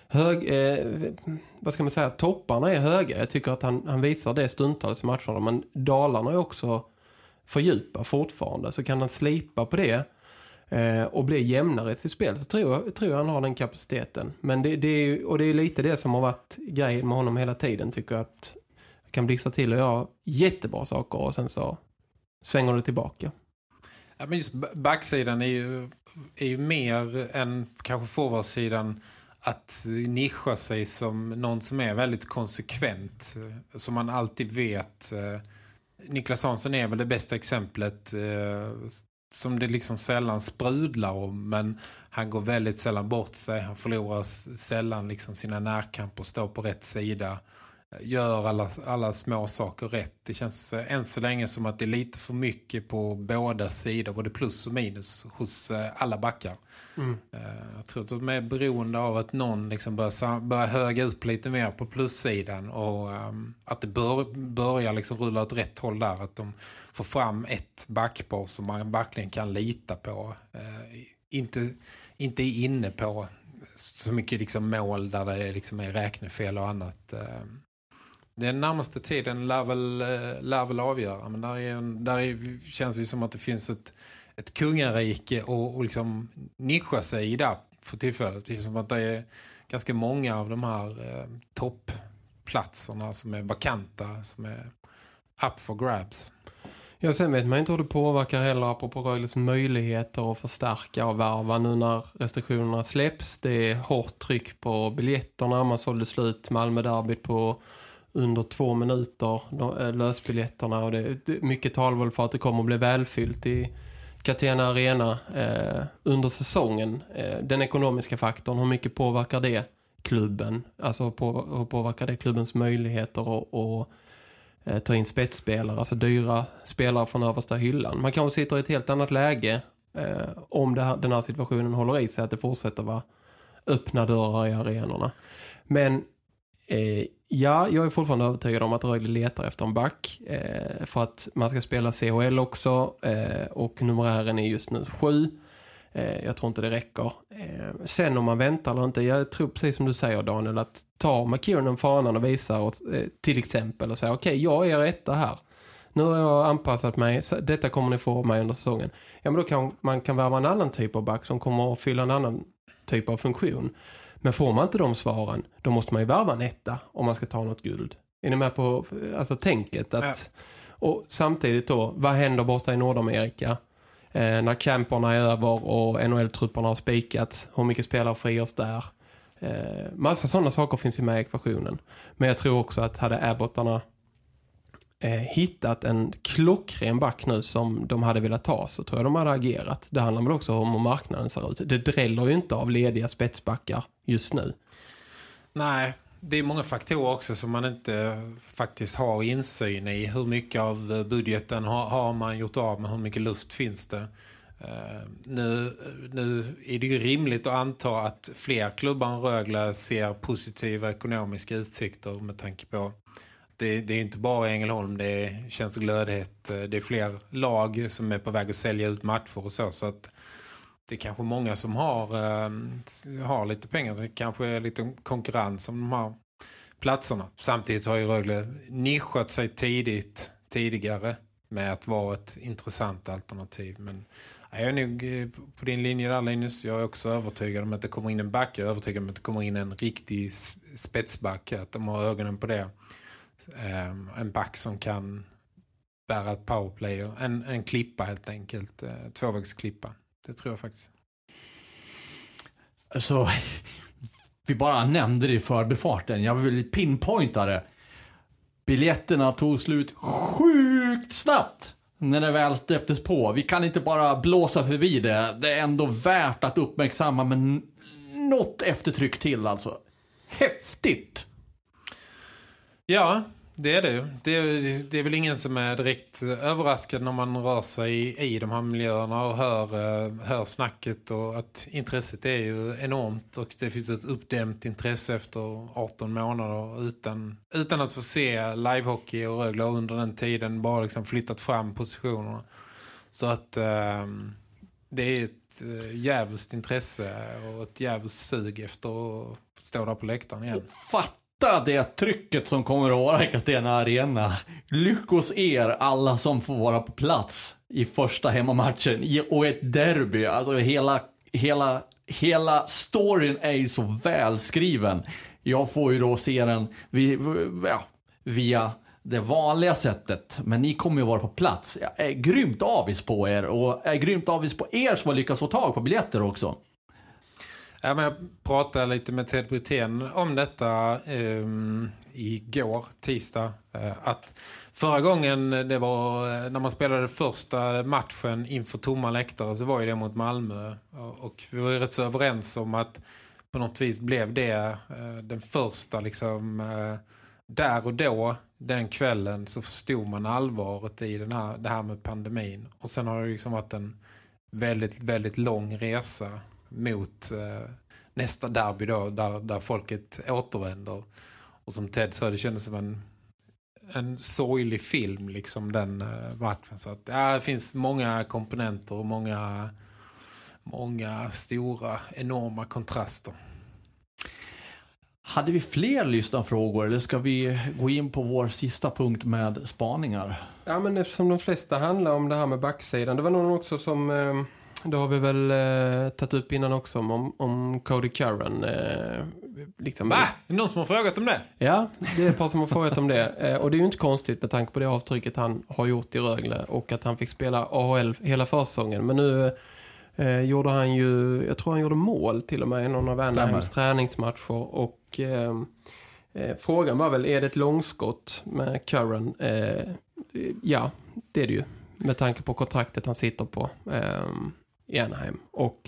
Vad ska man säga, topparna är höga. Jag tycker att han visar det stundtals i matcherna, men dalarna är också för djupa fortfarande. Så kan han slipa på det och bli jämnare i sitt spel, så tror jag han har den kapaciteten. Men det är lite det som har varit grejen med honom hela tiden, tycker jag, att jag kan blixtra till och göra jättebra saker och sen så svänger det tillbaka. Ja, men just backsidan är ju mer än kanske forwardsidan att nischa sig som någon som är väldigt konsekvent, som man alltid vet. Niklas Hansson är väl det bästa exemplet som det liksom sällan sprudlar om, men han går väldigt sällan bort sig. Han förlorar sällan liksom sina närkamper och står på rätt sida. gör alla små saker rätt. Det känns än så länge som att det är lite för mycket på båda sidor, både plus och minus hos alla backar. Jag tror att de är beroende av att någon liksom börjar höga upp lite mer på plussidan och att det börjar liksom rulla åt rätt håll där, att de får fram ett backpar som man verkligen kan lita på. Inte är inne på så mycket liksom mål där det liksom är räknefel och annat. Den närmaste tiden lär väl avgöra, men känns det som att det finns ett kungarike och liksom nischa sig i där för tillfället. Det är som att det är ganska många av de här toppplatserna som är vakanta, som är up for grabs. Ja, sen vet man inte hur det påverkar heller apropå Rögles möjligheter att förstärka och värva nu när restriktionerna släpps. Det är hårt tryck på biljetterna. Man sålde slut Malmö-derbyt på under 2 minuter, lösbiljetterna, och det är mycket talväl för att det kommer att bli välfyllt i Catena Arena under säsongen. Den ekonomiska faktorn, hur mycket påverkar det klubben? Alltså hur påverkar det klubbens möjligheter att ta in spetsspelare, alltså dyra spelare från översta hyllan? Man kanske sitter i ett helt annat läge om den här situationen håller i sig, att det fortsätter vara öppna dörrar i arenorna. Men ja, jag är fortfarande övertygad om att Rögle letar efter en back för att man ska spela CHL också, och numerären är just nu 7. Jag tror inte det räcker. Sen om man väntar eller inte, jag tror precis som du säger, Daniel, att ta McKiernan fanan och visa åt, till exempel, och säga okej, jag är rätta här. Nu har jag anpassat mig, så detta kommer ni få mig under säsongen. Ja, men då kan man värva en annan typ av back som kommer att fylla en annan typ av funktion. Men får man inte de svaren, då måste man ju värva en etta om man ska ta något guld. Är ni med på alltså, tänket? Att, och samtidigt då, vad händer borta i Nordamerika? När camperna är över och NHL-trupperna har spikats, hur mycket spelare frigörs där? Massa sådana saker finns ju med i ekvationen. Men jag tror också att hade Abbottarna hittat en klockren back nu som de hade velat ta, så tror jag de hade agerat. Det handlar väl också om hur marknaden ser ut. Det dräller ju inte av lediga spetsbackar just nu. Nej, det är många faktorer också som man inte faktiskt har insyn i. Hur mycket av budgeten har man gjort av med, hur mycket luft finns det? Nu är det ju rimligt att anta att fler klubbar än Rögle ser positiva ekonomiska utsikter med tanke på det är inte bara Ängelholm, det känns glödhet. Det är fler lag som är på väg att sälja ut matcher och så att det är kanske många som har lite pengar. Det kanske är lite konkurrens om de här platserna. Samtidigt har ju Rögle nischat sig tidigare med att vara ett intressant alternativ. Men jag är nog på din linje där, Linus. Jag är också övertygad om att det kommer in en back. Jag är övertygad om att det kommer in en riktig spetsback. Att de har ögonen på det. En back som kan bära ett powerplay. En klippa helt enkelt. Tvåvägsklippa. Det tror jag faktiskt. Alltså, vi bara nämnde det i förbifarten. Jag vill pinpointa det. Biljetterna tog slut sjukt snabbt när det väl släpptes på. Vi kan inte bara blåsa förbi det. Det är ändå värt att uppmärksamma, men något eftertryck till alltså. Häftigt! Ja, det är det. Det är väl ingen som är direkt överraskad när man rör sig i de här miljöerna och hör snacket, och att intresset är ju enormt, och det finns ett uppdämt intresse efter 18 månader utan att få se livehockey, och Rögle under den tiden bara liksom flyttat fram positionerna. Så att det är ett jävligt intresse och ett jävligt sug efter att stå där på läktaren igen. Det trycket som kommer att vara i Catena Arena. Lyckos er alla som får vara på plats i första hemmamatchen och ett derby. Alltså hela storyn är ju så välskriven. Jag får ju då se den via det vanliga sättet, men ni kommer ju vara på plats. Jag är grymt avis på er, och är grymt avis på er som har lyckats få tag på biljetter också. Ja, men jag pratade lite med Ted Brithén om detta igår, tisdag. Att förra gången det var när man spelade första matchen inför tomma läktare, så var ju det mot Malmö. Och vi var ju rätt så överens om att på något vis blev det den första liksom, där och då, den kvällen, så förstod man allvaret i det här med pandemin. Och sen har det liksom varit en väldigt, väldigt lång resa mot nästa derby då, där folket återvänder. Och som Ted sa, det kändes som en sorglig film, liksom, den matchen. Så att, det finns många komponenter och många stora, enorma kontraster. Hade vi fler lyssnarfrågor eller ska vi gå in på vår sista punkt med spaningar? Ja, men eftersom de flesta handlar om det här med backsidan. Det var någon också som, det har vi väl tagit upp innan också, om Cody Curran. Liksom. Va? Är det någon som har frågat om det? Ja, det är ett par som har frågat om det. Och det är ju inte konstigt med tanke på det avtrycket han har gjort i Rögle och att han fick spela AHL hela försäsongen. Men nu gjorde han ju, jag tror han gjorde mål till och med i någon av Anaheims träningsmatcher. Och frågan var väl, är det ett långskott med Curran? Ja, det är det ju. Med tanke på kontraktet han sitter på i Anaheim. Och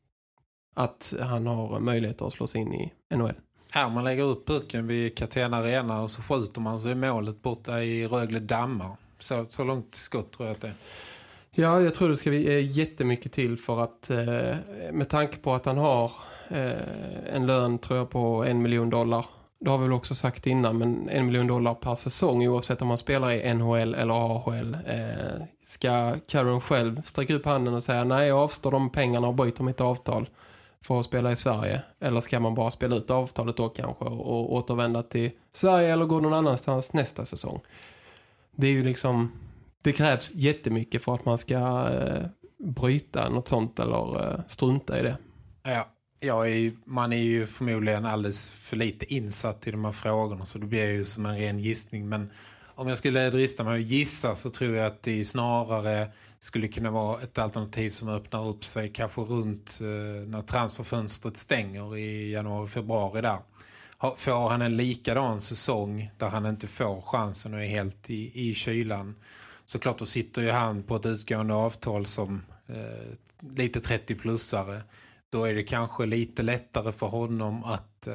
att han har möjlighet att slå sig in i NHL. Här man lägger upp pucken vid Catena Arena och så skjuter man sig i målet borta i Rögle dammar. Så långt skott tror jag att det är. Ja, jag tror det ska bli jättemycket till för att med tanke på att han har en lön tror jag på $1 million. Det har vi väl också sagt innan, men $1 million per säsong oavsett om man spelar i NHL eller AHL. Ska Curran själv sträcka upp handen och säga nej, jag avstår de pengarna och byter mitt avtal för att spela i Sverige? Eller ska man bara spela ut avtalet då kanske och återvända till Sverige eller gå någon annanstans nästa säsong? Det är ju liksom, det krävs jättemycket för att man ska bryta något sånt eller strunta i det. Ja, man är ju förmodligen alldeles för lite insatt i de här frågorna, så det blir ju som en ren gissning. Men om jag skulle drista mig att gissa så tror jag att det snarare skulle kunna vara ett alternativ som öppnar upp sig kanske runt när transferfönstret stänger i januari-februari där. Får han en likadan säsong där han inte får chansen och är helt i kylan, så klart då sitter ju han på ett utgående avtal som lite 30-plussare. Då är det kanske lite lättare för honom att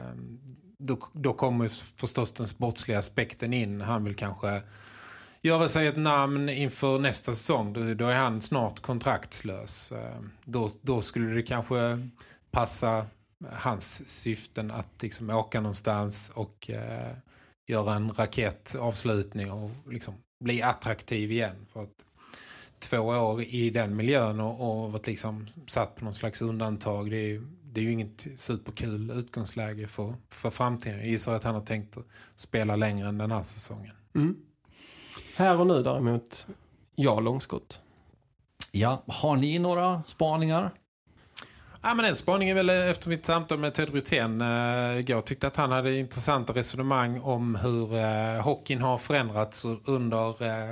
då kommer förstås den sportsliga aspekten in. Han vill kanske göra sig ett namn inför nästa säsong. Då är han snart kontraktslös. Då skulle det kanske passa hans syften att liksom åka någonstans och göra en raketavslutning och liksom bli attraktiv igen. För att 2 år i den miljön och varit liksom satt på någon slags undantag, det är ju inget superkul utgångsläge för framtiden. Jag gissar att han har tänkt att spela längre än den här säsongen. Mm. Här och nu däremot, långskott. Ja, har ni några spaningar? Ja, men en spaning är väl efter mitt samtal med Ted Brithén. Jag tyckte att han hade intressanta resonemang om hur hockeyn har förändrats under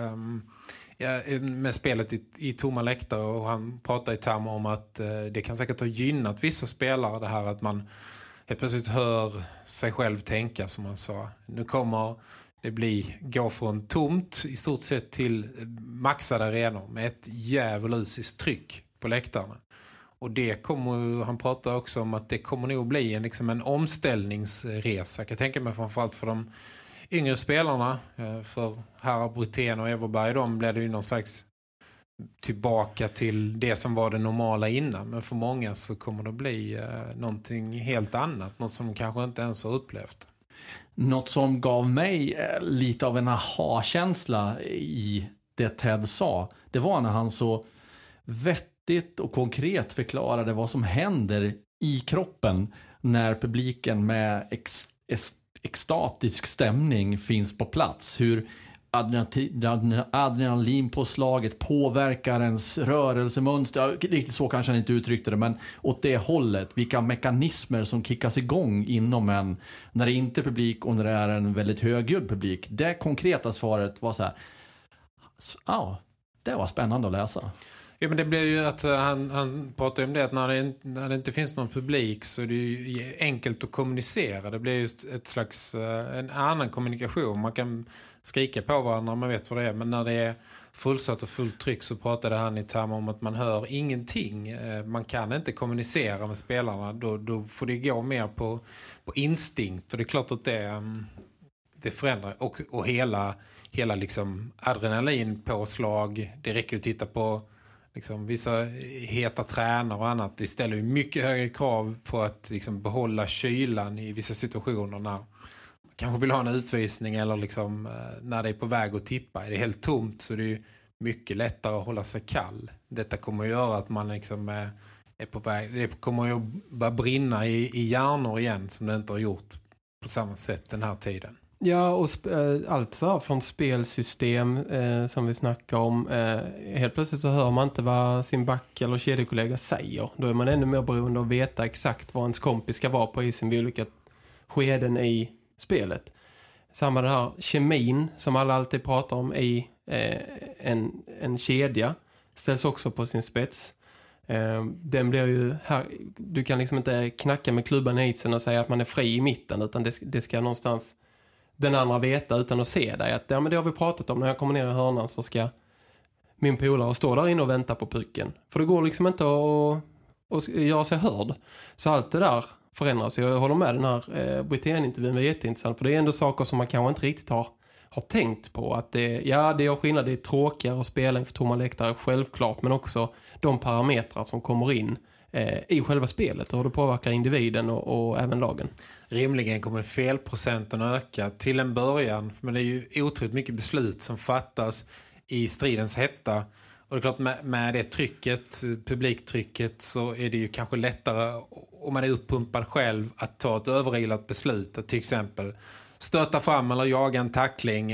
med spelet i tomma läktare, och han pratar i termer om att det kan säkert ha gynnat vissa spelare, det här att man helt plötsligt hör sig själv tänka, som man sa. Nu kommer det gå från tomt i stort sett till maxade arenor med ett djävulusiskt tryck på läktarna. Och det kommer, han pratar också om att det kommer nog bli en omställningsresa. Jag kan tänka mig framförallt för de yngre spelarna, för herrar Brithén och Everberg, de blev det ju någon slags tillbaka till det som var det normala innan. Men för många så kommer det bli någonting helt annat, något som de kanske inte ens har upplevt. Något som gav mig lite av en aha-känsla i det Ted sa, det var när han så vettigt och konkret förklarade vad som händer i kroppen när publiken med extatisk stämning finns på plats. Hur adrenalinpåslaget påverkar ens rörelsemönster. Riktigt så kanske han inte uttryckte det, men åt det hållet. Vilka mekanismer som kickas igång inom en när det inte är publik och när det är en väldigt högljudd publik. Det konkreta svaret var så här: ja, det var spännande att läsa. Ja, men det blir ju att han pratar om det, att när det inte finns någon publik så är det ju enkelt att kommunicera. Det blir ju ett slags en annan kommunikation. Man kan skrika på varandra, man vet vad det är. Men när det är fullsatt och fullt tryck så pratade han i termer om att man hör ingenting. Man kan inte kommunicera med spelarna. Då får det gå mer på instinkt. Och det är klart att det förändrar. Och hela liksom adrenalinpåslag, det räcker att titta på liksom vissa heta tränare och annat. Det ställer ju mycket högre krav på att liksom behålla kylan i vissa situationer när man kanske vill ha en utvisning eller liksom, när det är på väg att tippa. Är det helt tomt så är det ju mycket lättare att hålla sig kall. Detta kommer att göra att man liksom är på väg. Det kommer ju börja brinna i hjärnor igen som det inte har gjort på samma sätt den här tiden. Ja, och allt så här från spelsystem som vi snackar om. Helt plötsligt så hör man inte vad sin back eller kedjekollega säger. Då är man ännu mer beroende av att veta exakt vad ens kompis ska vara på isen vid olika skeden i spelet. Samma det här kemin som alla alltid pratar om i en kedja ställs också på sin spets. Den blir ju här, du kan liksom inte knacka med klubban i isen och säga att man är fri i mitten, utan det ska någonstans den andra veta utan att se dig. Att ja, men det har vi pratat om, när jag kommer ner i hörnan så ska min polare stå där inne och vänta på pucken. För det går liksom inte att göra sig hörd. Så allt det där förändras. Jag håller med, den här Britannien-intervjun var jätteintressant. För det är ändå saker som man kanske inte riktigt har tänkt på. Att det gör skillnad, det är tråkigare att spela inför tomma läktare, självklart. Men också de parametrar som kommer in i själva spelet och hur det påverkar individen och även lagen. Rimligen kommer felprocenten öka till en början, men det är ju otroligt mycket beslut som fattas i stridens hetta. Och det är klart, med det trycket, publiktrycket, så är det ju kanske lättare om man är uppumpad själv att ta ett överilat beslut. Att till exempel stöta fram eller jaga en tackling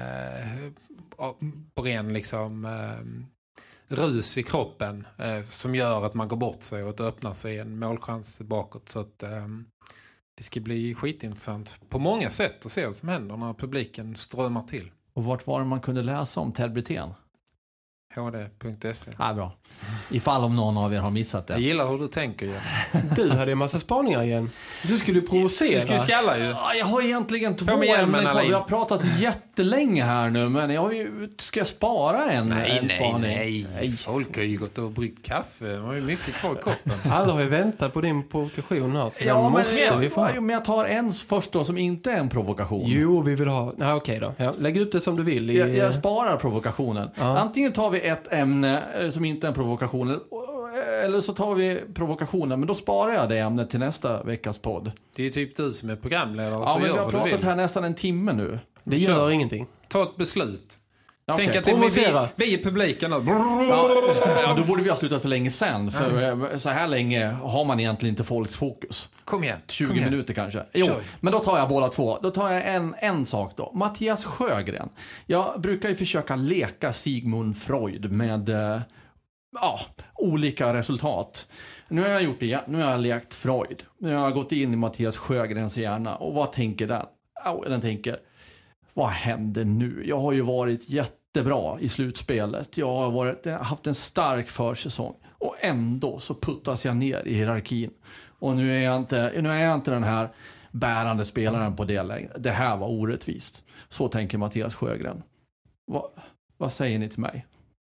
på ren liksom rus i kroppen som gör att man går bort sig och att öppnar sig en målchans bakåt. Så att det ska bli skitintressant på många sätt att se vad som händer när publiken strömmar till. Och vart var det man kunde läsa om Ted Brithén? hd.se. Ja, bra. Ifall om någon av er har missat det. Jag gillar hur du tänker ju. Du hade en massa spaningar igen. Du skulle provocera. Du skulle skalla ju. Ja, jag har egentligen 2 ämnen kvar. Vi har pratat jättelänge här nu, men ska jag spara en spaning? Nej. Folk har ju gått och bryggt kaffe. Det var ju mycket kvar i koppen. Alla har ju väntat på din provokation här. Så men jag tar en först då som inte är en provokation. Jo, vi vill ha. Nej, okej då. Ja, lägg ut det som du vill. Jag sparar provokationen. Ja. Antingen tar vi ett ämne som inte är en provokation, eller så tar vi provokationen, men då sparar jag det ämnet till nästa veckas podd. Det är ju typ du som är programledare. Ja, men vi har pratat här nästan en timme nu. Det gör ingenting. Ta ett beslut. Okay. Tänk att vi är publiken. Ja, då borde vi ha slutat för länge sedan. För så här länge har man egentligen inte folks fokus. Kom igen. 20 minuter kanske. Jo, men då tar jag båda två. Då tar jag en sak då. Mattias Sjögren. Jag brukar ju försöka leka Sigmund Freud med olika resultat. Nu har jag gjort det. Nu har jag lekt Freud. Nu har jag gått in i Mattias Sjögrens hjärna. Och vad tänker den? Den tänker, vad händer nu? Jag har ju varit jättebra i slutspelet. Jag har haft en stark försäsong. Och ändå så puttas jag ner i hierarkin. Och nu är jag inte den här bärande spelaren på det längre. Det här var orättvist. Så tänker Mattias Sjögren. Vad säger ni till mig?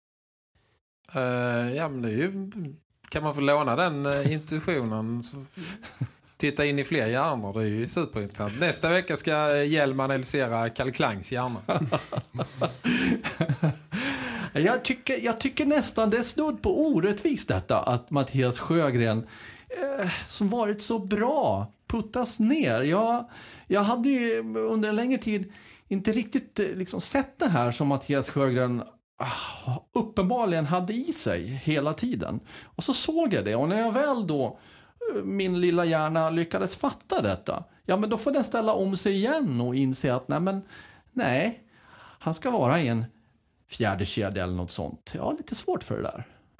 Ja, men det är ju, kan man få låna den intuitionen, så titta in i fler hjärnor, det är ju superintressant. Nästa vecka ska Hjelm analysera Kalle Klangs hjärna. Jag tycker nästan det är snudd på orättvist detta, att Mattias Sjögren som varit så bra puttas ner. Jag hade ju under en längre tid inte riktigt liksom sett det här som Mattias Sjögren uppenbarligen hade i sig hela tiden. Och så såg jag det, och när jag väl då min lilla hjärna lyckades fatta detta, ja, men då får den ställa om sig igen och inse att nej, han ska vara i en fjärde kedja eller något sånt. Jag har lite svårt för det där.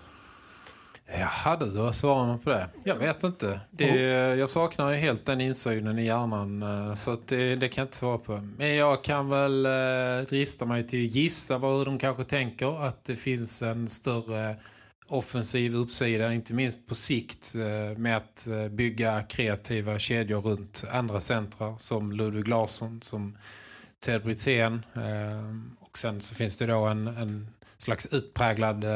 Då svarar man på det. Jag vet inte. Jag saknar ju helt den insynen i hjärnan, så att det kan jag inte svara på. Men jag kan väl drista mig till att gissa vad de kanske tänker, att det finns en större offensiv uppsida, inte minst på sikt, med att bygga kreativa kedjor runt andra centra som Ludvig Larsson, som Ted Brithén, och sen så finns det då en slags utpräglad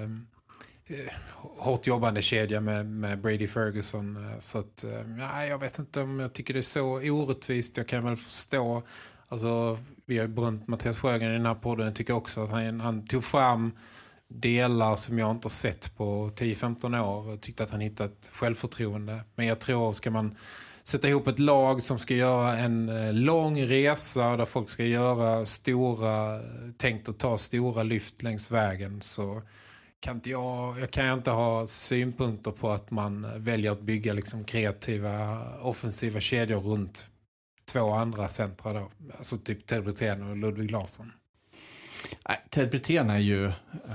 hårt jobbande kedja med Brady Ferguson. Så att jag vet inte om jag tycker det är så orättvist. Jag kan väl förstå Alltså, vi har brunt Mattias Sjögren i den här podden. Jag tycker också att han tog fram delar som jag inte har sett på 10-15 år. Jag tyckte att han hittat självförtroende. Men jag tror, ska man sätta ihop ett lag som ska göra en lång resa där folk ska göra tänkt att ta stora lyft längs vägen, så kan jag inte ha synpunkter på att man väljer att bygga liksom kreativa, offensiva kedjor runt 2 andra centra då. Alltså typ Ted Brithén och Ludvig Larsson. Ted Brithén är ju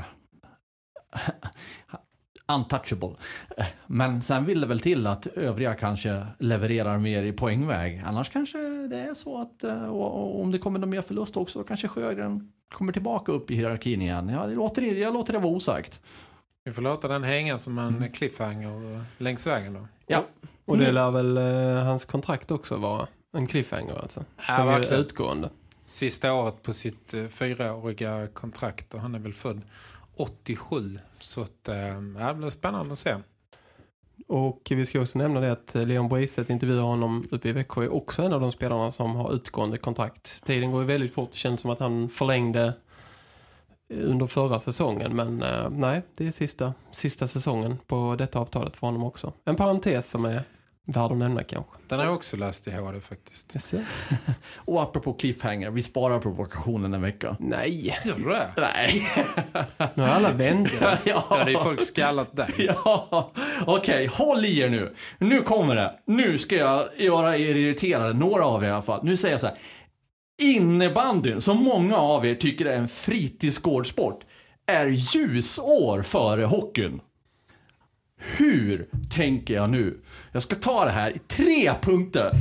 untouchable. Men sen vill det väl till att övriga kanske levererar mer i poängväg. Annars kanske det är så att om det kommer någon mer förlust också, då kanske Sjögren kommer tillbaka upp i hierarkin igen. Jag låter det vara osagt. Vi får låta den hänga som en cliffhanger längs vägen då. Ja. Och det lär väl hans kontrakt också vara en cliffhanger alltså. Som är utgående. Sista året på sitt 4-åriga kontrakt, och han är väl född 87. Så att, det blir spännande att se. Och vi ska också nämna det att Leon Breistedt intervjuar honom uppe i Växjö är också en av de spelarna som har utgående kontrakt. Tiden går ju väldigt fort. Det känns som att han förlängde under förra säsongen. Men nej, det är sista säsongen på detta avtalet för honom också. En parentes som är värd att nämna kanske. Den har jag också läst i HD faktiskt. Och apropå cliffhanger, vi sparar provokationen en vecka. Nej. Gör du det? Nej. Nu har alla vänner. Ja, det är folk skallat där. Ja, okej, håll i er nu. Nu kommer det. Nu ska jag göra er irriterade, några av er i alla fall. Nu säger jag så här. Innebandyn, som många av er tycker är en fritidsgårdssport, är ljusår före hockeyn. Hur tänker jag nu? Jag ska ta det här i 3 punkter.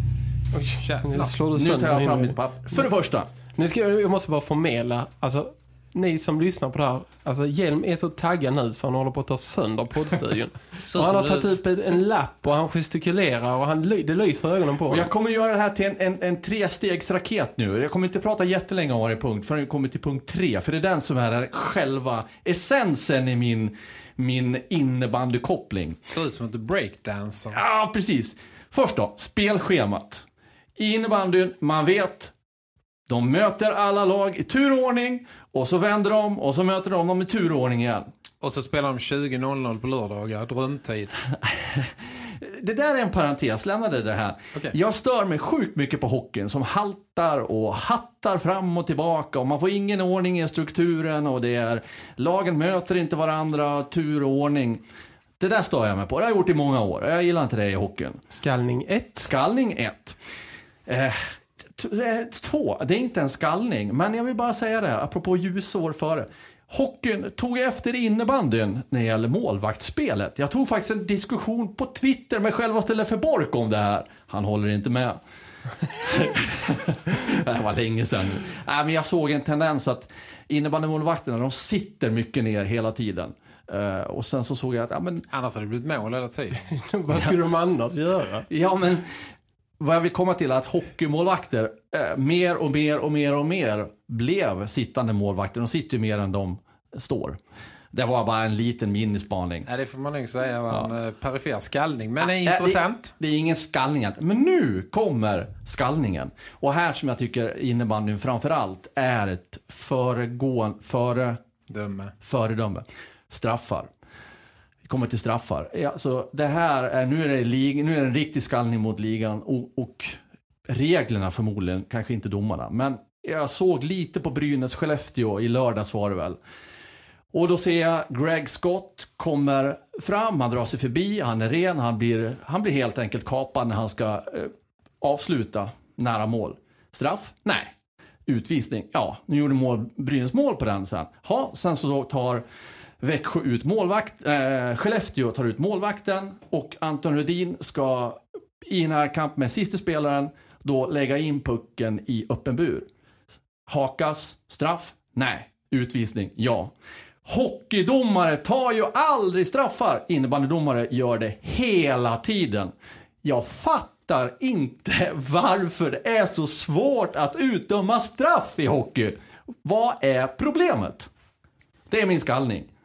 Nu tar jag fram mitt papper. För det första. Jag måste bara förmedla. Alltså, ni som lyssnar på det här. Alltså, Hjelm är så taggad nu så han håller på att ta sönder poddstudion. Och han har tagit upp en lapp och han gestikulerar och det lyser ögonen på. Jag kommer göra det här till en 3-stegsraket nu. Jag kommer inte prata jättelänge om varje punkt förrän vi kommer till punkt 3. För det är den som är själva essensen i min innebandykoppling. Ser ut som ett breakdancer. Ja, precis. Först då, spelschemat. I innebandyn, man vet, de möter alla lag i turordning och så vänder de och så möter de dem i turordning igen. Och så spelar de 20.00 på lördagar, drömtid. Det där är en parentes, lämnade det här. Okay. Jag stör mig sjukt mycket på hockeyn som haltar och hattar fram och tillbaka och man får ingen ordning i strukturen och lagen möter inte varandra, tur och ordning. Det där stör jag mig på. Det har jag gjort i många år. Jag gillar inte det i hockeyn. Skallning 1. Skallning 1. 2. Det är inte en skallning, men jag vill bara säga det här, apropå ljusår före. Hockeyn tog efter innebandyn när det gäller målvaktsspelet. Jag tog faktiskt en diskussion på Twitter med självaste Leffe Bork om det här. Han håller inte med. Det var länge sedan. Men jag såg en tendens att innebandymålvakterna, de sitter mycket ner hela tiden. Och sen så såg jag att annars hade det blivit mål hela tiden. Vad skulle de annars göra? Ja, men vad jag vill komma till är att hockeymålvakter mer och mer blev sittande målvakter. De sitter ju mer än de står. Det var bara en liten minispaning. Nej, det får man nog säga var en perifer skallning. Men det är intressant. Det är ingen skallning. Men nu kommer skallningen. Och här som jag tycker innebandyn framförallt är ett föredöme. Straffar. Vi kommer till straffar. Alltså, det här är, nu är det en riktig skallning mot ligan och reglerna förmodligen, kanske inte domarna. Men jag såg lite på Brynäs Skellefteå i lördags var det väl. Och då ser jag Greg Scott kommer fram, han drar sig förbi, han är ren, han blir helt enkelt kapad när han ska avsluta nära mål. Straff? Nej. Utvisning? Ja, nu gjorde Brynäs mål på den sen. Sen så tar Växjö ut Skellefteå tar ut målvakten och Anton Rudin ska i närkamp med sista spelaren då lägga in pucken i öppen bur. Hakas? Straff? Nej. Utvisning? Ja. Hockeydomare tar ju aldrig straffar. Innebandydomare gör det hela tiden. Jag fattar inte varför det är så svårt att utdöma straff i hockey. Vad är problemet? Det är min skallning.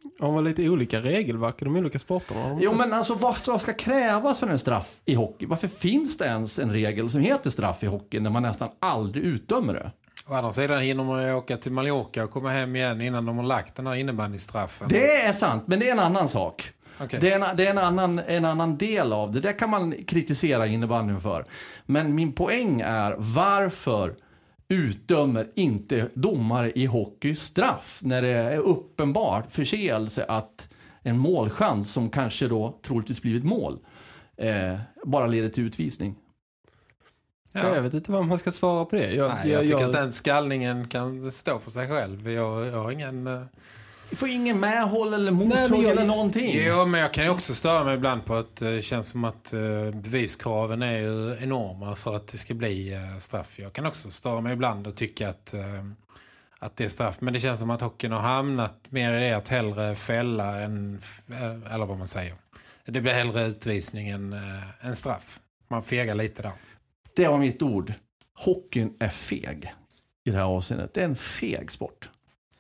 De var lite olika regelverk i de olika sporterna. Jo, men alltså vad ska krävas för en straff i hockey? Varför finns det ens en regel som heter straff i hockey när man nästan aldrig utdömer det? Å andra sidan hinner man ju åka till Mallorca och komma hem igen innan de har lagt den här innebandystraffen. Det är sant, men det är en annan sak. Okay. Det är en annan del av det. Det kan man kritisera innebandyn för. Men min poäng är, varför utdömer inte domare i hockey straff när det är uppenbart förseelse att en målchans som kanske då troligtvis blivit mål bara leder till utvisning? Ja. Jag vet inte vad man ska svara på det. Jag tycker att den skallningen kan stå för sig själv. Jag har ingen... Du får ingen medhåll eller mothugg eller någonting. Jo, men jag kan ju också störa mig ibland på att det känns som att beviskraven är ju enorma för att det ska bli straff. Jag kan också störa mig ibland och tycka att det är straff. Men det känns som att hockeyn har hamnat mer i det att hellre fälla än, eller vad man säger. Det blir hellre utvisning än straff. Man fegar lite där. Det var mitt ord. Hockeyn är feg i det här avseendet. Det är en feg sport.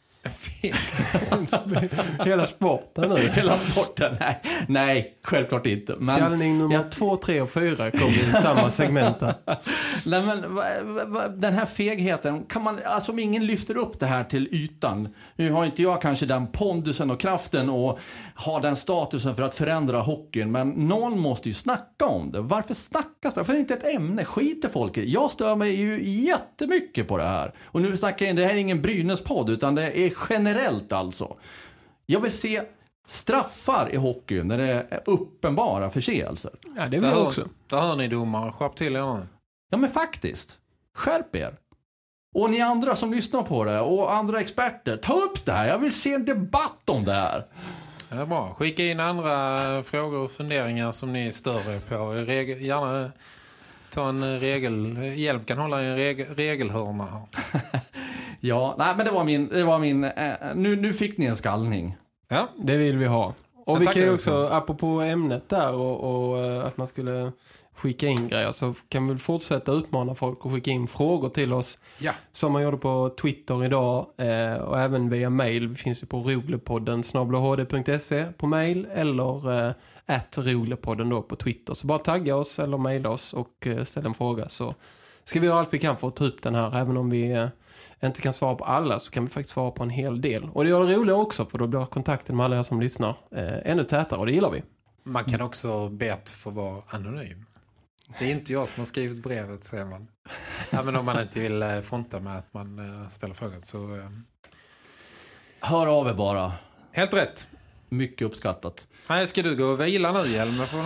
Hela sporten nu. Hela sporten, nej, självklart inte. Men skallning nummer 2, 3 och 4 kommer i samma segment. Nej, men den här fegheten kan man, alltså om ingen lyfter upp det här till ytan. Nu har inte jag kanske den pondusen och kraften och har den statusen för att förändra hockeyn, men någon måste ju snacka om det. Varför snackas det? För det är inte ett ämne, skiter folk i. Jag stör mig ju jättemycket på det här. Och nu snackar jag, det här är ingen Brynäs-podd utan det är generellt alltså. Jag vill se straffar i hockeyn när det är uppenbara förseelser. Ja, det vill jag också. Där hör ni domare, skärp till er nu. Ja, men faktiskt. Skärp er. Och ni andra som lyssnar på det och andra experter, ta upp det här. Jag vill se en debatt om det här. Ja, bra. Skicka in andra frågor och funderingar som ni är större på. Gärna ta en hjälp kan hålla en regelhörna här. Ja, nej, men det var min nu fick ni en skallning. Ja, det vill vi ha. Och vi kan ju också, apropå ämnet där och att man skulle skicka in grejer, så kan vi fortsätta utmana folk och skicka in frågor till oss. Ja. Som man gjorde på Twitter idag och även via mail. Vi finns ju på roglepodden@hd.se på mail eller @roglepodden då på Twitter. Så bara tagga oss eller mejla oss och ställa en fråga, så ska vi göra allt vi kan för att ta upp den här. Även om vi inte kan svara på alla, så kan vi faktiskt svara på en hel del. Och det gör det roligare också, för då blir kontakten med alla som lyssnar ännu tätare, och det gillar vi. Man kan också be att få vara anonym. Det är inte jag som har skrivit brevet, säger man. Ja, men om man inte vill fronta med att man ställer frågan, så... Hör av er bara. Helt rätt. Mycket uppskattat. Nej, ska du gå och vila nu, Hjelm, för den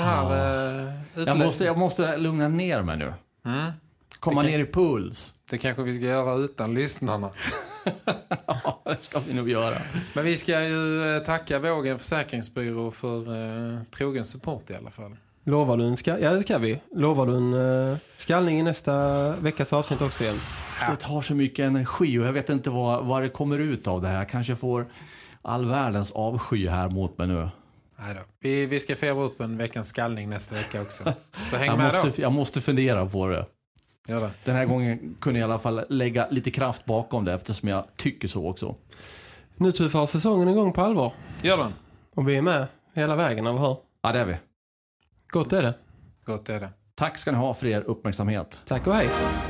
här jag måste lugna ner mig nu. Komma ner i puls. Det kanske vi ska göra utan lyssnarna. Ja, det ska vi nog göra. Men vi ska ju tacka Vågen försäkringsbyrå för trogen support i alla fall. Lovar du ja, det ska vi. Lovar du en skallning i nästa veckas avsnitt också igen? Det tar så mycket energi och jag vet inte vad det kommer ut av det här. Jag kanske får all världens avsky här mot mig nu. Nej då. Vi ska fira upp en veckans skallning nästa vecka också. Så häng med då. Jag måste fundera på det. Gör det. Den här gången kunde jag i alla fall lägga lite kraft bakom det, eftersom jag tycker så också. Nu tuffar säsongen igång på allvar. Gör den. Och vi är med hela vägen, eller hur? Ja, det är vi. Gott är det. Gott är det. Tack ska ni ha för er uppmärksamhet. Tack och hej.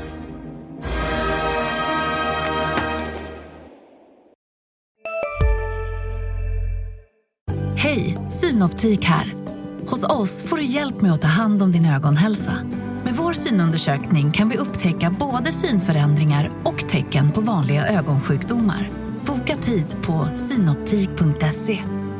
Hej, Synoptik här. Hos oss får du hjälp med att ta hand om din ögonhälsa. Med vår synundersökning kan vi upptäcka både synförändringar och tecken på vanliga ögonsjukdomar. Boka tid på synoptik.se.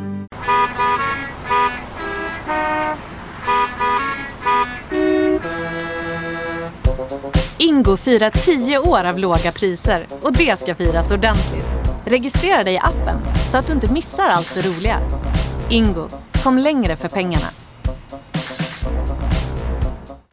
Ingo firar 10 år av låga priser och det ska firas ordentligt. Registrera dig i appen så att du inte missar allt det roliga. Ingo, kom längre för pengarna.